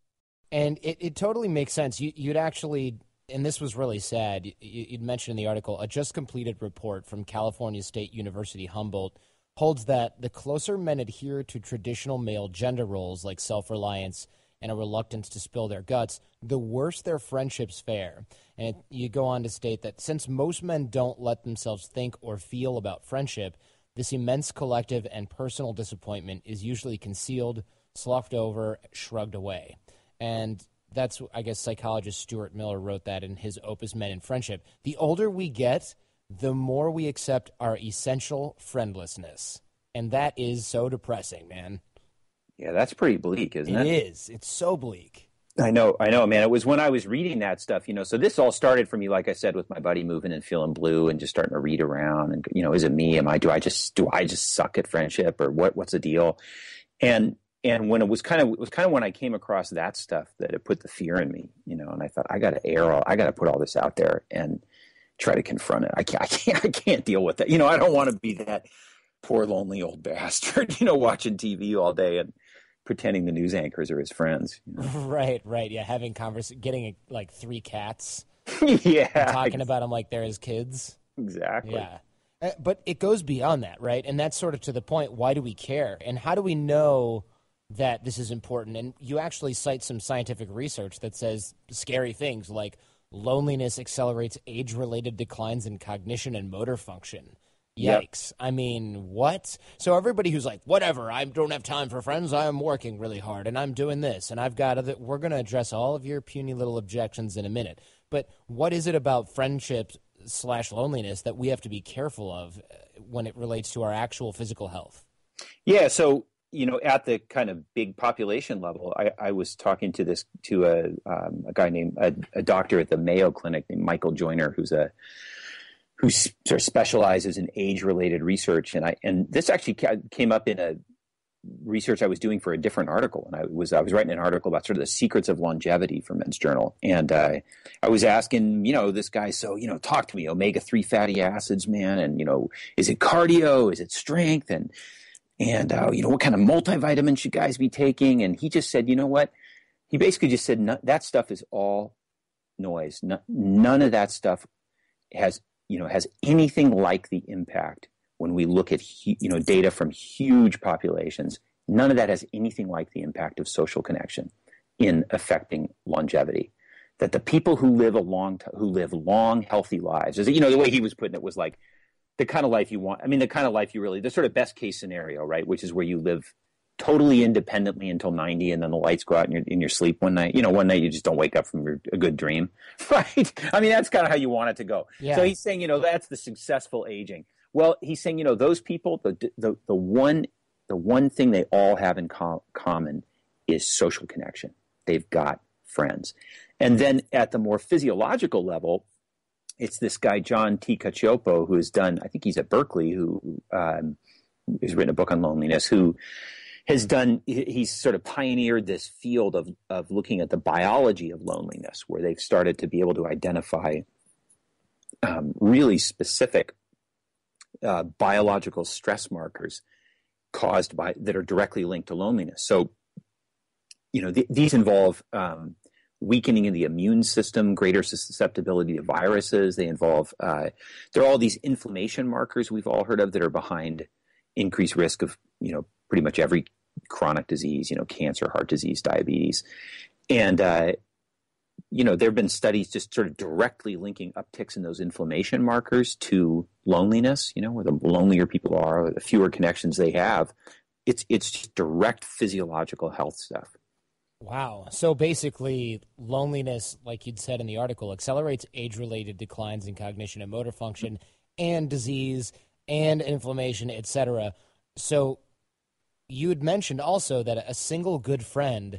Speaker 3: And it, it totally makes sense. You, you'd actually... And this was really sad. You'd mentioned in the article, a just completed report from California State University Humboldt holds that the closer men adhere to traditional male gender roles like self-reliance and a reluctance to spill their guts, the worse their friendships fare. And it, you go on to state that since most men don't let themselves think or feel about friendship, this immense collective and personal disappointment is usually concealed, sloughed over, shrugged away. And that's, I guess, psychologist Stuart Miller wrote that in his opus Men in Friendship. The older we get, the more we accept our essential friendlessness. And that is so depressing, man.
Speaker 4: Yeah, that's pretty bleak, isn't it?
Speaker 3: It is. It's so bleak.
Speaker 4: I know, I know, man. It was when I was reading that stuff, you know, so this all started for me, like I said, with my buddy moving and feeling blue and just starting to read around and, you know, is it me? Am I, do I just, do I just suck at friendship or what, what's the deal? And, And when it was kind of it was kind of when I came across that stuff that it put the fear in me, you know, and I thought I got to air all, I got to put all this out there and try to confront it. I can't, I can't, I can't deal with that. You know, I don't want to be that poor lonely old bastard, you know, watching T V all day and pretending the news anchors are his friends. You know?
Speaker 3: Right, right, yeah, having convers, getting like three cats,
Speaker 4: yeah,
Speaker 3: and talking about them like they're his kids.
Speaker 4: Exactly.
Speaker 3: Yeah, uh, but it goes beyond that, right? And that's sort of to the point. Why do we care? And how do we know that this is important? And you actually cite some scientific research that says scary things like loneliness accelerates age-related declines in cognition and motor function. Yikes. Yep. I mean, what? So everybody who's like, whatever, I don't have time for friends, I'm working really hard, and I'm doing this, and I've got other, we're going to address all of your puny little objections in a minute. But what is it about friendships slash loneliness that we have to be careful of when it relates to our actual physical health?
Speaker 4: Yeah, so you know, at the kind of big population level, I, I was talking to this to a, um, a guy named a, a doctor at the Mayo Clinic named Michael Joyner, who's a who sort of specializes in age-related research, and I and this actually came up in a research I was doing for a different article, and I was I was writing an article about sort of the secrets of longevity for Men's Journal, and uh, I was asking, you know, this guy, so you know, talk to me, omega three fatty acids, man, and you know, is it cardio, is it strength, and And, uh, you know, what kind of multivitamins should guys be taking? And he just said, you know what? He basically just said, no, that stuff is all noise. No, none of that stuff has, you know, has anything like the impact when we look at, you know, data from huge populations. None of that has anything like the impact of social connection in affecting longevity. That the people who live a long, t- who live long, healthy lives, is, you know, the way he was putting it was like, the kind of life you want, I mean, the kind of life you really, the sort of best case scenario, right? Which is where you live totally independently until ninety and then the lights go out in your, in your sleep one night. You know, one night you just don't wake up from your, a good dream, right? I mean, that's kind of how you want it to go. Yeah. So he's saying, you know, that's the successful aging. Well, he's saying, you know, those people, the the, the one the one thing they all have in co- common is social connection. They've got friends. And then at the more physiological level, it's this guy, John T. Cacioppo, who has done, I think he's at Berkeley, who um, has written a book on loneliness, who has done, he's sort of pioneered this field of, of looking at the biology of loneliness, where they've started to be able to identify um, really specific uh, biological stress markers caused by, that are directly linked to loneliness. So, you know, th- these involve um, weakening in the immune system, greater susceptibility to viruses. They involve, uh, there are all these inflammation markers we've all heard of that are behind increased risk of, you know, pretty much every chronic disease, you know, cancer, heart disease, diabetes. And, uh, you know, there have been studies just sort of directly linking upticks in those inflammation markers to loneliness, you know, where the lonelier people are, the fewer connections they have. It's, it's just direct physiological health stuff.
Speaker 3: Wow. So basically, loneliness, like you'd said in the article, accelerates age-related declines in cognition and motor function and disease and inflammation, et cetera. So you had mentioned also that a single good friend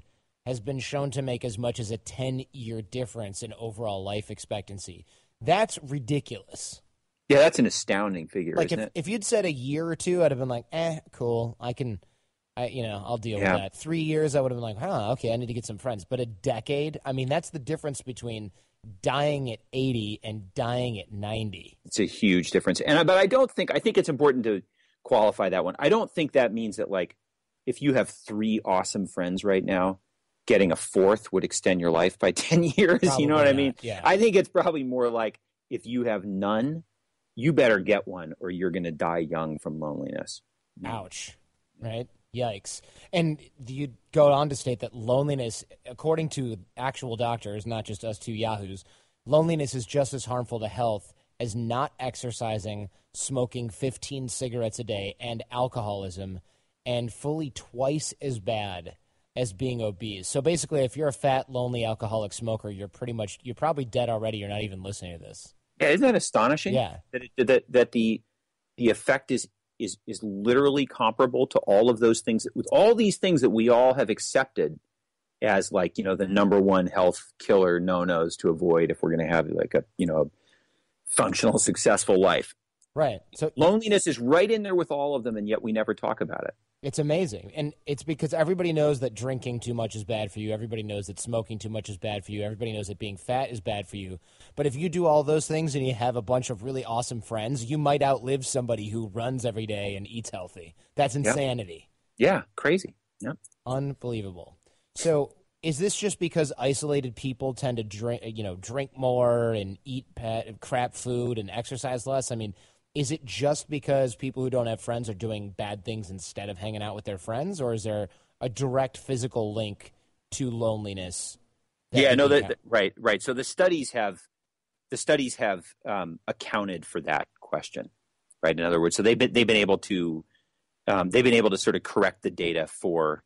Speaker 3: has been shown to make as much as a ten-year difference in overall life expectancy. That's ridiculous.
Speaker 4: Yeah, that's an astounding figure,
Speaker 3: like
Speaker 4: isn't
Speaker 3: if,
Speaker 4: it?
Speaker 3: If you'd said a year or two, I'd have been like, eh, cool. I can, I you know, I'll deal
Speaker 4: yeah.
Speaker 3: with that. Three years, I would have been like, huh, okay, I need to get some friends. But a decade, I mean, that's the difference between dying at eighty and dying at ninety.
Speaker 4: It's a huge difference. And But I don't think, I think it's important to qualify that one. I don't think that means that, like, if you have three awesome friends right now, getting a fourth would extend your life by ten years.
Speaker 3: Probably
Speaker 4: you know what
Speaker 3: not.
Speaker 4: I mean?
Speaker 3: Yeah.
Speaker 4: I think it's probably more like if you have none, you better get one or you're going to die young from loneliness.
Speaker 3: Ouch. Right? Yikes. And you go on to state that loneliness, according to actual doctors, not just us two yahoos, loneliness is just as harmful to health as not exercising, smoking fifteen cigarettes a day, and alcoholism, and fully twice as bad as being obese. So basically, if you're a fat, lonely alcoholic smoker, you're pretty much, you're probably dead already. You're not even listening to this.
Speaker 4: Yeah, isn't that astonishing?
Speaker 3: Yeah.
Speaker 4: That it, that that the the effect is is is literally comparable to all of those things, with all these things that we all have accepted as, like, you know, the number one health killer no-nos to avoid if we're going to have, like, a, you know, a functional, successful life.
Speaker 3: Right. So
Speaker 4: loneliness is right in there with all of them, and yet we never talk about it.
Speaker 3: It's amazing. And it's because everybody knows that drinking too much is bad for you. Everybody knows that smoking too much is bad for you. Everybody knows that being fat is bad for you. But if you do all those things and you have a bunch of really awesome friends, you might outlive somebody who runs every day and eats healthy. That's insanity.
Speaker 4: Yeah, yeah, crazy. Yeah.
Speaker 3: Unbelievable. So is this just because isolated people tend to drink, you know, drink more and eat pet, crap food and exercise less? I mean, is it just because people who don't have friends are doing bad things instead of hanging out with their friends, or is there a direct physical link to loneliness?
Speaker 4: Yeah, no, that, that, right, right. So the studies have the studies have um, accounted for that question, right? In other words, so they've been they've been able to um, they've been able to sort of correct the data for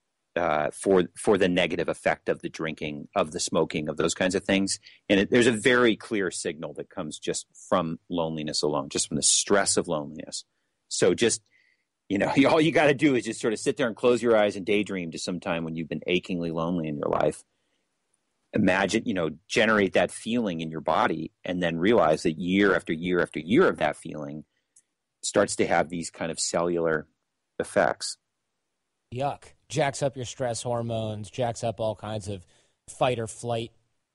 Speaker 4: uh, for for the negative effect of the drinking, of the smoking, of those kinds of things. And it, there's a very clear signal that comes just from loneliness alone, just from the stress of loneliness. So just, you know, all you got to do is just sort of sit there and close your eyes and daydream to some time when you've been achingly lonely in your life. Imagine, you know, generate that feeling in your body, and then realize that year after year after year of that feeling starts to have these kind of cellular effects.
Speaker 3: Yuck. Jacks up your stress hormones, jacks up all kinds of fight or flight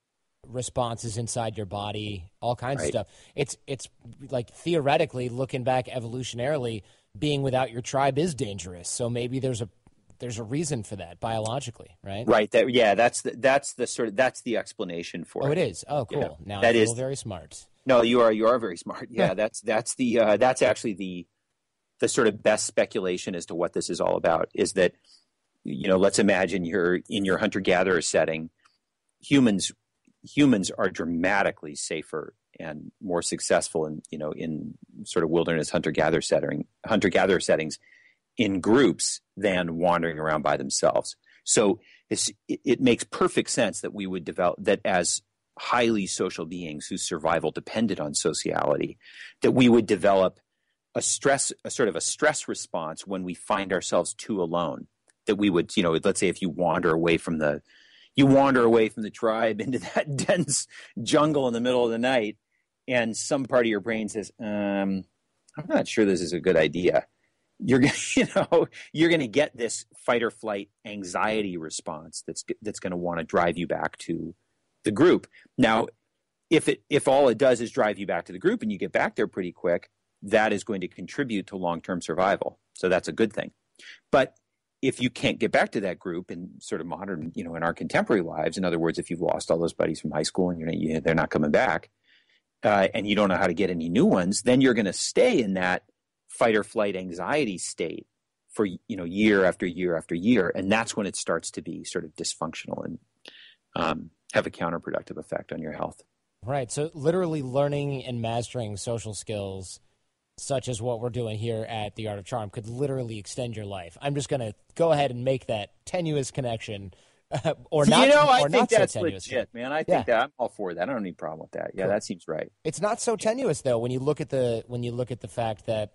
Speaker 3: responses inside your body, all kinds
Speaker 4: right.
Speaker 3: of stuff. It's it's like, theoretically, looking back evolutionarily, being without your tribe is dangerous. So maybe there's a there's a reason for that biologically, right?
Speaker 4: Right. That yeah, that's the that's the sort of that's the explanation for
Speaker 3: oh,
Speaker 4: it.
Speaker 3: it is. Oh, cool.
Speaker 4: Yeah.
Speaker 3: Now
Speaker 4: that
Speaker 3: I feel
Speaker 4: is,
Speaker 3: very smart.
Speaker 4: No, you are you are very smart. Yeah, that's that's the uh, that's actually the the sort of best speculation as to what this is all about, is that, you know, let's imagine you're in your hunter-gatherer setting. Humans humans are dramatically safer and more successful in, you know, in sort of wilderness hunter-gatherer setting hunter-gatherer settings in groups than wandering around by themselves. So it's, it, it makes perfect sense that we would develop that as highly social beings whose survival depended on sociality, that we would develop a stress, a sort of a stress response when we find ourselves too alone. That we would, you know, let's say if you wander away from the, you wander away from the tribe into that dense jungle in the middle of the night, and some part of your brain says, um, I'm not sure this is a good idea. You're gonna, you know, you're going to get this fight or flight anxiety response that's that's going to want to drive you back to the group. Now, if it if all it does is drive you back to the group and you get back there pretty quick, that is going to contribute to long-term survival. So that's a good thing. But if you can't get back to that group in sort of modern, you know, in our contemporary lives, in other words, if you've lost all those buddies from high school and you're not, you, they're not coming back, uh, and you don't know how to get any new ones, then you're going to stay in that fight or flight anxiety state for, you know, year after year after year. And that's when it starts to be sort of dysfunctional and um, have a counterproductive effect on your health.
Speaker 3: Right. So literally learning and mastering social skills such as what we're doing here at The Art of Charm could literally extend your life. I'm just going to go ahead and make that tenuous connection, uh, or not.
Speaker 4: You know, I
Speaker 3: or
Speaker 4: think
Speaker 3: not
Speaker 4: that's
Speaker 3: so tenuous.
Speaker 4: legit, man. I think
Speaker 3: Yeah.
Speaker 4: that I'm all for that. I don't have any problem with that. Yeah,
Speaker 3: Cool.
Speaker 4: that seems right.
Speaker 3: It's not so tenuous though when you look at the when you look at the fact that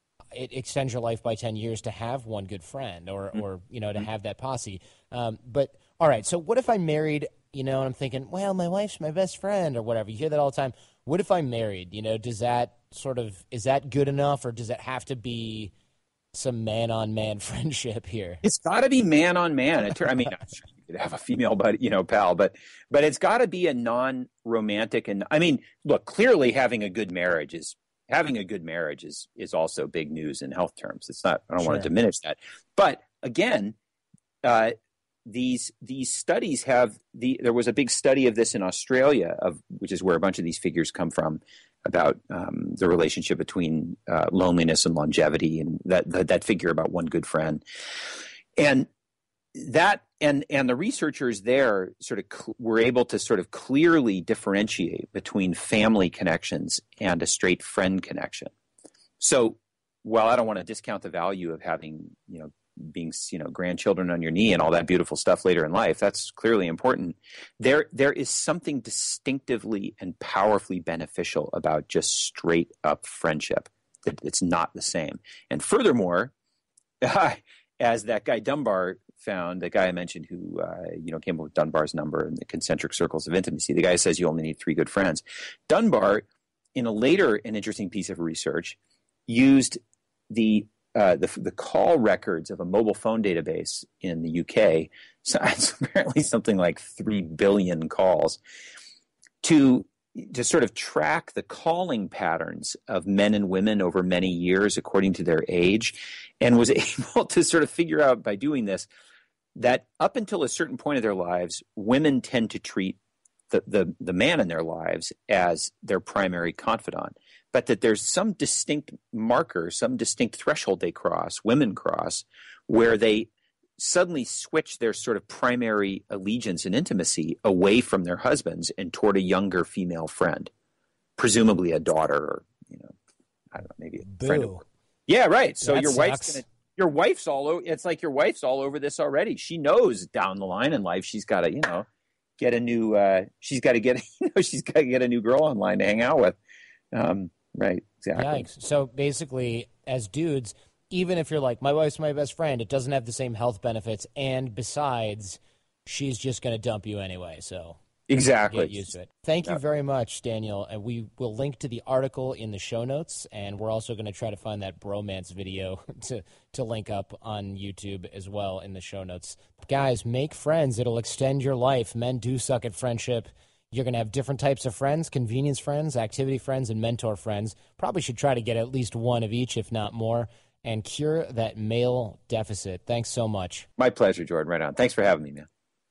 Speaker 3: it extends your life by ten years to have one good friend, or, mm-hmm. or you know, to have that posse. Um, but All right, so what if I'm married, you know, and I'm thinking, well, my wife's my best friend or whatever. You hear that all the time. What if I'm married? You know, does that sort of, is that good enough, or does it have to be some man-on-man friendship here?
Speaker 4: It's got to be man-on-man. I mean, I'm sure you could have a female buddy, you know, pal, but but it's got to be a non-romantic. And I mean, look, clearly having a good marriage is having a good marriage is is also big news in health terms. It's not. I don't sure. want to diminish that, but again, uh, these these studies have the. There was a big study of this in Australia, of which is where a bunch of these figures come from, about um, the relationship between uh, loneliness and longevity, and that, that that figure about one good friend, and that and and the researchers there sort of cl- were able to sort of clearly differentiate between family connections and a straight friend connection. So, while I don't want to discount the value of having, you know, being, you know, grandchildren on your knee and all that beautiful stuff later in life, that's clearly important. There, there is something distinctively and powerfully beneficial about just straight up friendship. That it's not the same. And furthermore, uh, as that guy Dunbar found, the guy I mentioned who, uh, you know, came up with Dunbar's number and the concentric circles of intimacy, the guy says you only need three good friends. Dunbar, in a later and interesting piece of research, used the Uh, the, the call records of a mobile phone database in the U K, so it's apparently something like three billion calls, to, to sort of track the calling patterns of men and women over many years according to their age, and was able to sort of figure out by doing this that up until a certain point of their lives, women tend to treat the, the, the man in their lives as their primary confidant. But that there's some distinct marker, some distinct threshold they cross, women cross, where they suddenly switch their sort of primary allegiance and intimacy away from their husbands and toward a younger female friend, presumably a daughter, or, you know, I don't know, maybe a
Speaker 3: Boo.
Speaker 4: friend. Of, yeah, right. So
Speaker 3: that
Speaker 4: your
Speaker 3: sucks.
Speaker 4: wife's gonna, your wife's all over. It's like your wife's all over this already. She knows down the line in life she's got to, you know, get a new. Uh, she's got to get, you know, she's got to get a new girl online to hang out with. Um, Right, exactly.
Speaker 3: Yikes. So basically, as dudes, even if you're like, my wife's my best friend, it doesn't have the same health benefits, and besides, she's just going to dump you anyway, so
Speaker 4: exactly.
Speaker 3: Get used to it. Thank you very much, Daniel, and we will link to the article in the show notes, and we're also going to try to find that bromance video to, to link up on YouTube as well in the show notes. Guys, make friends. It'll extend your life. Men do suck at friendship. You're going to have different types of friends, convenience friends, activity friends, and mentor friends. Probably should try to get at least one of each, if not more, and cure that male deficit. Thanks so much.
Speaker 4: My pleasure, Jordan. Right on. Thanks for having me, man.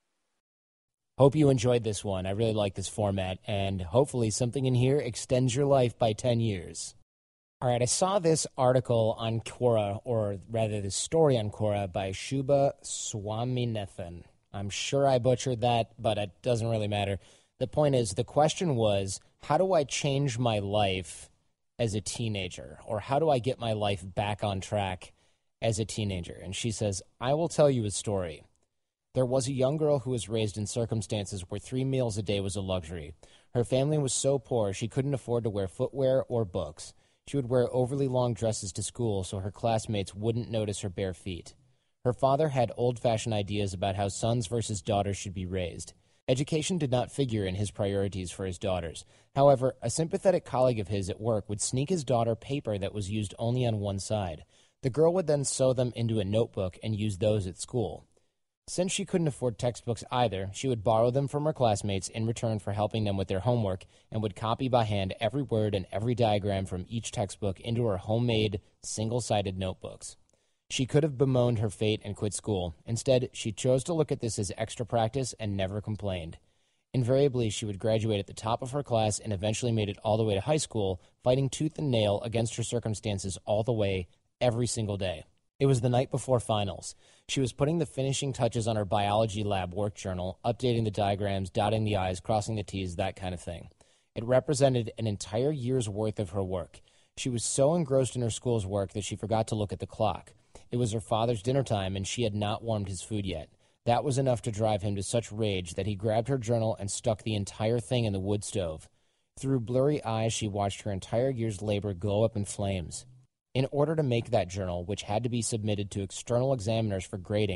Speaker 3: Hope you enjoyed this one. I really like this format, and hopefully something in here extends your life by ten years. All right, I saw this article on Quora, or rather this story on Quora by Shubha Swaminathan. I'm sure I butchered that, but it doesn't really matter. The point is, the question was, how do I change my life as a teenager? Or how do I get my life back on track as a teenager? And she says, I will tell you a story. There was a young girl who was raised in circumstances where three meals a day was a luxury. Her family was so poor she couldn't afford to wear footwear or books. She would wear overly long dresses to school so her classmates wouldn't notice her bare feet. Her father had old-fashioned ideas about how sons versus daughters should be raised. Education did not figure in his priorities for his daughters. However, a sympathetic colleague of his at work would sneak his daughter paper that was used only on one side. The girl would then sew them into a notebook and use those at school. Since she couldn't afford textbooks either, she would borrow them from her classmates in return for helping them with their homework and would copy by hand every word and every diagram from each textbook into her homemade, single-sided notebooks. She could have bemoaned her fate and quit school. Instead, she chose to look at this as extra practice and never complained. Invariably, she would graduate at the top of her class and eventually made it all the way to high school, fighting tooth and nail against her circumstances all the way, every single day. It was the night before finals. She was putting the finishing touches on her biology lab work journal, updating the diagrams, dotting the I's, crossing the T's, that kind of thing. It represented an entire year's worth of her work. She was so engrossed in her school's work that she forgot to look at the clock. It was her father's dinner time, and she had not warmed his food yet. That was enough to drive him to such rage that he grabbed her journal and stuck the entire thing in the wood stove. Through blurry eyes, she watched her entire year's labor go up in flames. In order to make that journal, which had to be submitted to external examiners for grading,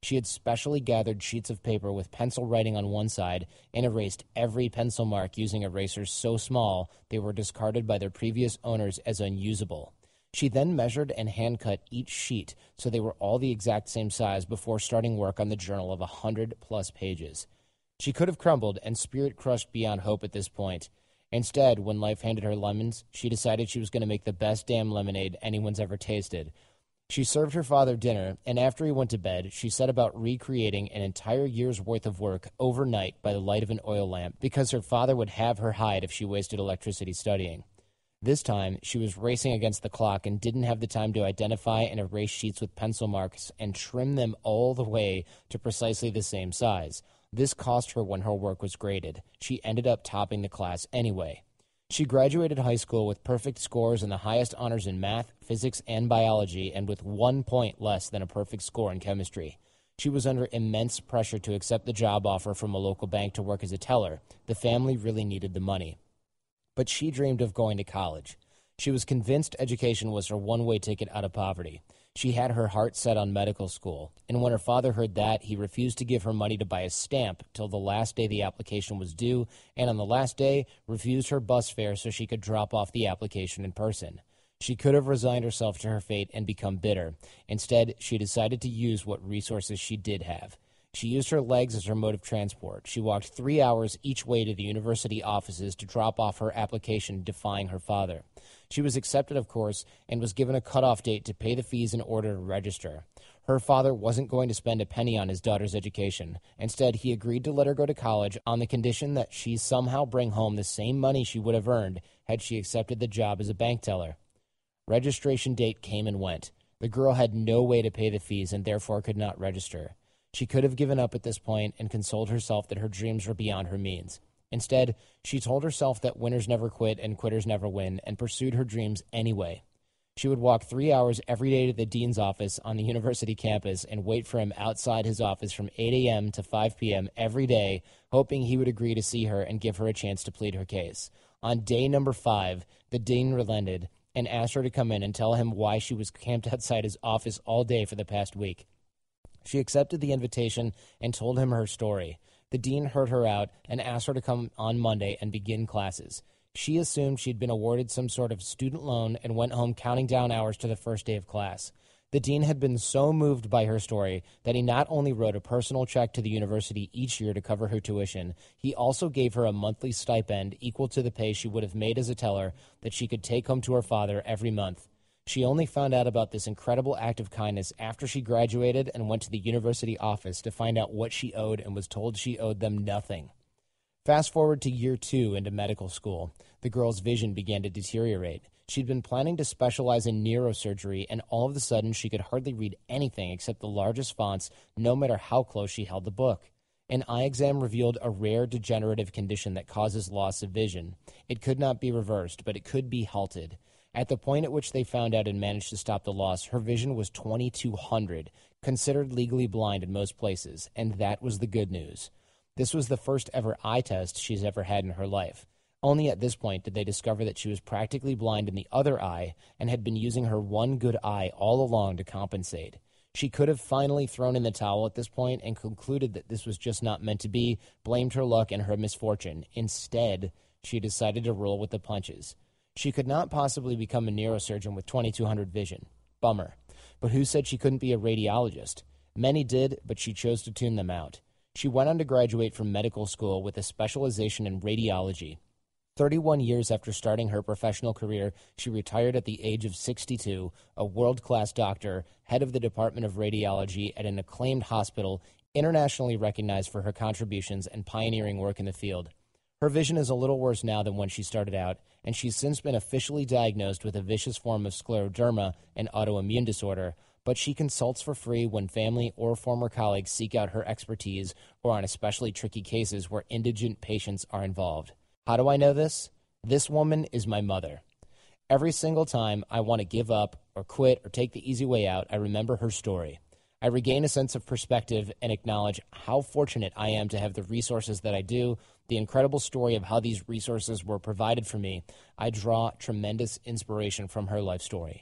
Speaker 3: She had specially gathered sheets of paper with pencil writing on one side and erased every pencil mark using erasers so small they were discarded by their previous owners as unusable. She then measured and hand-cut each sheet so they were all the exact same size before starting work on the journal of a hundred plus pages. She could have crumbled and spirit crushed beyond hope at this point. Instead, when life handed her lemons, she decided she was going to make the best damn lemonade anyone's ever tasted. She served her father dinner, and after he went to bed, she set about recreating an entire year's worth of work overnight by the light of an oil lamp because her father would have her hide if she wasted electricity studying. This time, she was racing against the clock and didn't have the time to identify and erase sheets with pencil marks and trim them all the way to precisely the same size. This cost her when her work was graded. She ended up topping the class anyway. She graduated high school with perfect scores and the highest honors in math, physics, and biology, and with one point less than a perfect score in chemistry. She was under immense pressure to accept the job offer from a local bank to work as a teller. The family really needed the money. But she dreamed of going to college. She was convinced education was her one-way ticket out of poverty. She had her heart set on medical school, and when her father heard that, he refused to give her money to buy a stamp till the last day the application was due, and on the last day, refused her bus fare so she could drop off the application in person. She could have resigned herself to her fate and become bitter. Instead, she decided to use what resources she did have. She used her legs as her mode of transport. She walked three hours each way to the university offices to drop off her application defying her father. She was accepted, of course, and was given a cutoff date to pay the fees in order to register. Her father wasn't going to spend a penny on his daughter's education. Instead, he agreed to let her go to college on the condition that she somehow bring home the same money she would have earned had she accepted the job as a bank teller. Registration date came and went. The girl had no way to pay the fees and therefore could not register. She could have given up at this point and consoled herself that her dreams were beyond her means. Instead, she told herself that winners never quit and quitters never win, and pursued her dreams anyway. She would walk three hours every day to the dean's office on the university campus and wait for him outside his office from eight a.m. to five p.m. every day, hoping he would agree to see her and give her a chance to plead her case. On day number five, the dean relented and asked her to come in and tell him why she was camped outside his office all day for the past week. She accepted the invitation and told him her story. The dean heard her out and asked her to come on Monday and begin classes. She assumed she'd been awarded some sort of student loan and went home counting down hours to the first day of class. The dean had been so moved by her story that he not only wrote a personal check to the university each year to cover her tuition, he also gave her a monthly stipend equal to the pay she would have made as a teller that she could take home to her father every month. She only found out about this incredible act of kindness after she graduated and went to the university office to find out what she owed and was told she owed them nothing. Fast forward to year two into medical school. The girl's vision began to deteriorate. She'd been planning to specialize in neurosurgery, and all of a sudden she could hardly read anything except the largest fonts, no matter how close she held the book. An eye exam revealed a rare degenerative condition that causes loss of vision. It could not be reversed, but it could be halted. At the point at which they found out and managed to stop the loss, her vision was twenty-two hundred, considered legally blind in most places, and that was the good news. This was the first ever eye test she's ever had in her life. Only at this point did they discover that she was practically blind in the other eye and had been using her one good eye all along to compensate. She could have finally thrown in the towel at this point and concluded that this was just not meant to be, blamed her luck and her misfortune. Instead, she decided to roll with the punches. She could not possibly become a neurosurgeon with twenty-two hundred vision. Bummer. But who said she couldn't be a radiologist? Many did, but she chose to tune them out. She went on to graduate from medical school with a specialization in radiology. thirty-one years after starting her professional career, she retired at the age of sixty-two, a world-class doctor, head of the Department of Radiology at an acclaimed hospital, internationally recognized for her contributions and pioneering work in the field. Her vision is a little worse now than when she started out, and she's since been officially diagnosed with a vicious form of scleroderma, an autoimmune disorder, but she consults for free when family or former colleagues seek out her expertise or on especially tricky cases where indigent patients are involved. How do I know this? This woman is my mother. Every single time I want to give up or quit or take the easy way out, I remember her story. I regain a sense of perspective and acknowledge how fortunate I am to have the resources that I do, the incredible story of how these resources were provided for me. I draw tremendous inspiration from her life story.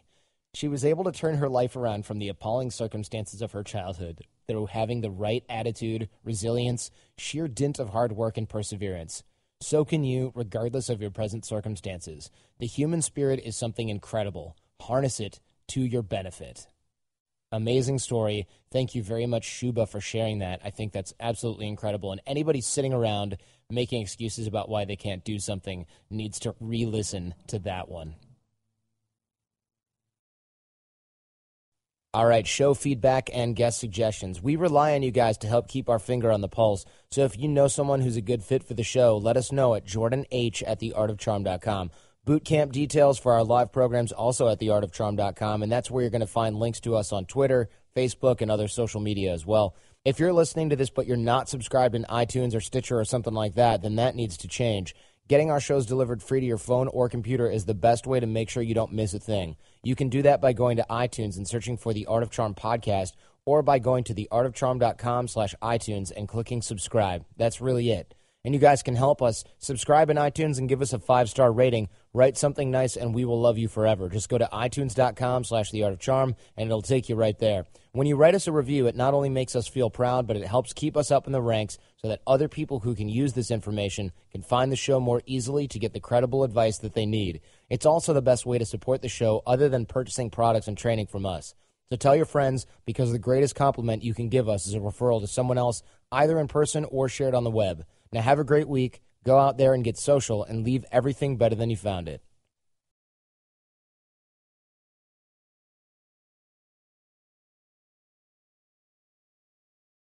Speaker 3: She was able to turn her life around from the appalling circumstances of her childhood through having the right attitude, resilience, sheer dint of hard work and perseverance. So can you, regardless of your present circumstances. The human spirit is something incredible. Harness it to your benefit. Amazing story. Thank you very much, Shuba, for sharing that. I think that's absolutely incredible. And anybody sitting around making excuses about why they can't do something needs to re-listen to that one. All right, show feedback and guest suggestions. We rely on you guys to help keep our finger on the pulse. So if you know someone who's a good fit for the show, let us know at jordan h at the art of charm dot com. Boot camp details for our live programs also at the art of charm dot com, and that's where you're going to find links to us on Twitter, Facebook, and other social media as well. If you're listening to this but you're not subscribed in iTunes or Stitcher or something like that, then that needs to change. Getting our shows delivered free to your phone or computer is the best way to make sure you don't miss a thing. You can do that by going to iTunes and searching for the Art of Charm podcast, or by going to the art of charm dot com slash iTunes and clicking subscribe. That's really it. And you guys can help us. Subscribe in iTunes and give us a five-star rating. Write something nice, and we will love you forever. Just go to itunes dot com slash the art of charm, and it'll take you right there. When you write us a review, it not only makes us feel proud, but it helps keep us up in the ranks so that other people who can use this information can find the show more easily to get the credible advice that they need. It's also the best way to support the show other than purchasing products and training from us. So tell your friends, because the greatest compliment you can give us is a referral to someone else, either in person or shared on the web. Now have a great week. Go out there and get social and leave everything better than you found it.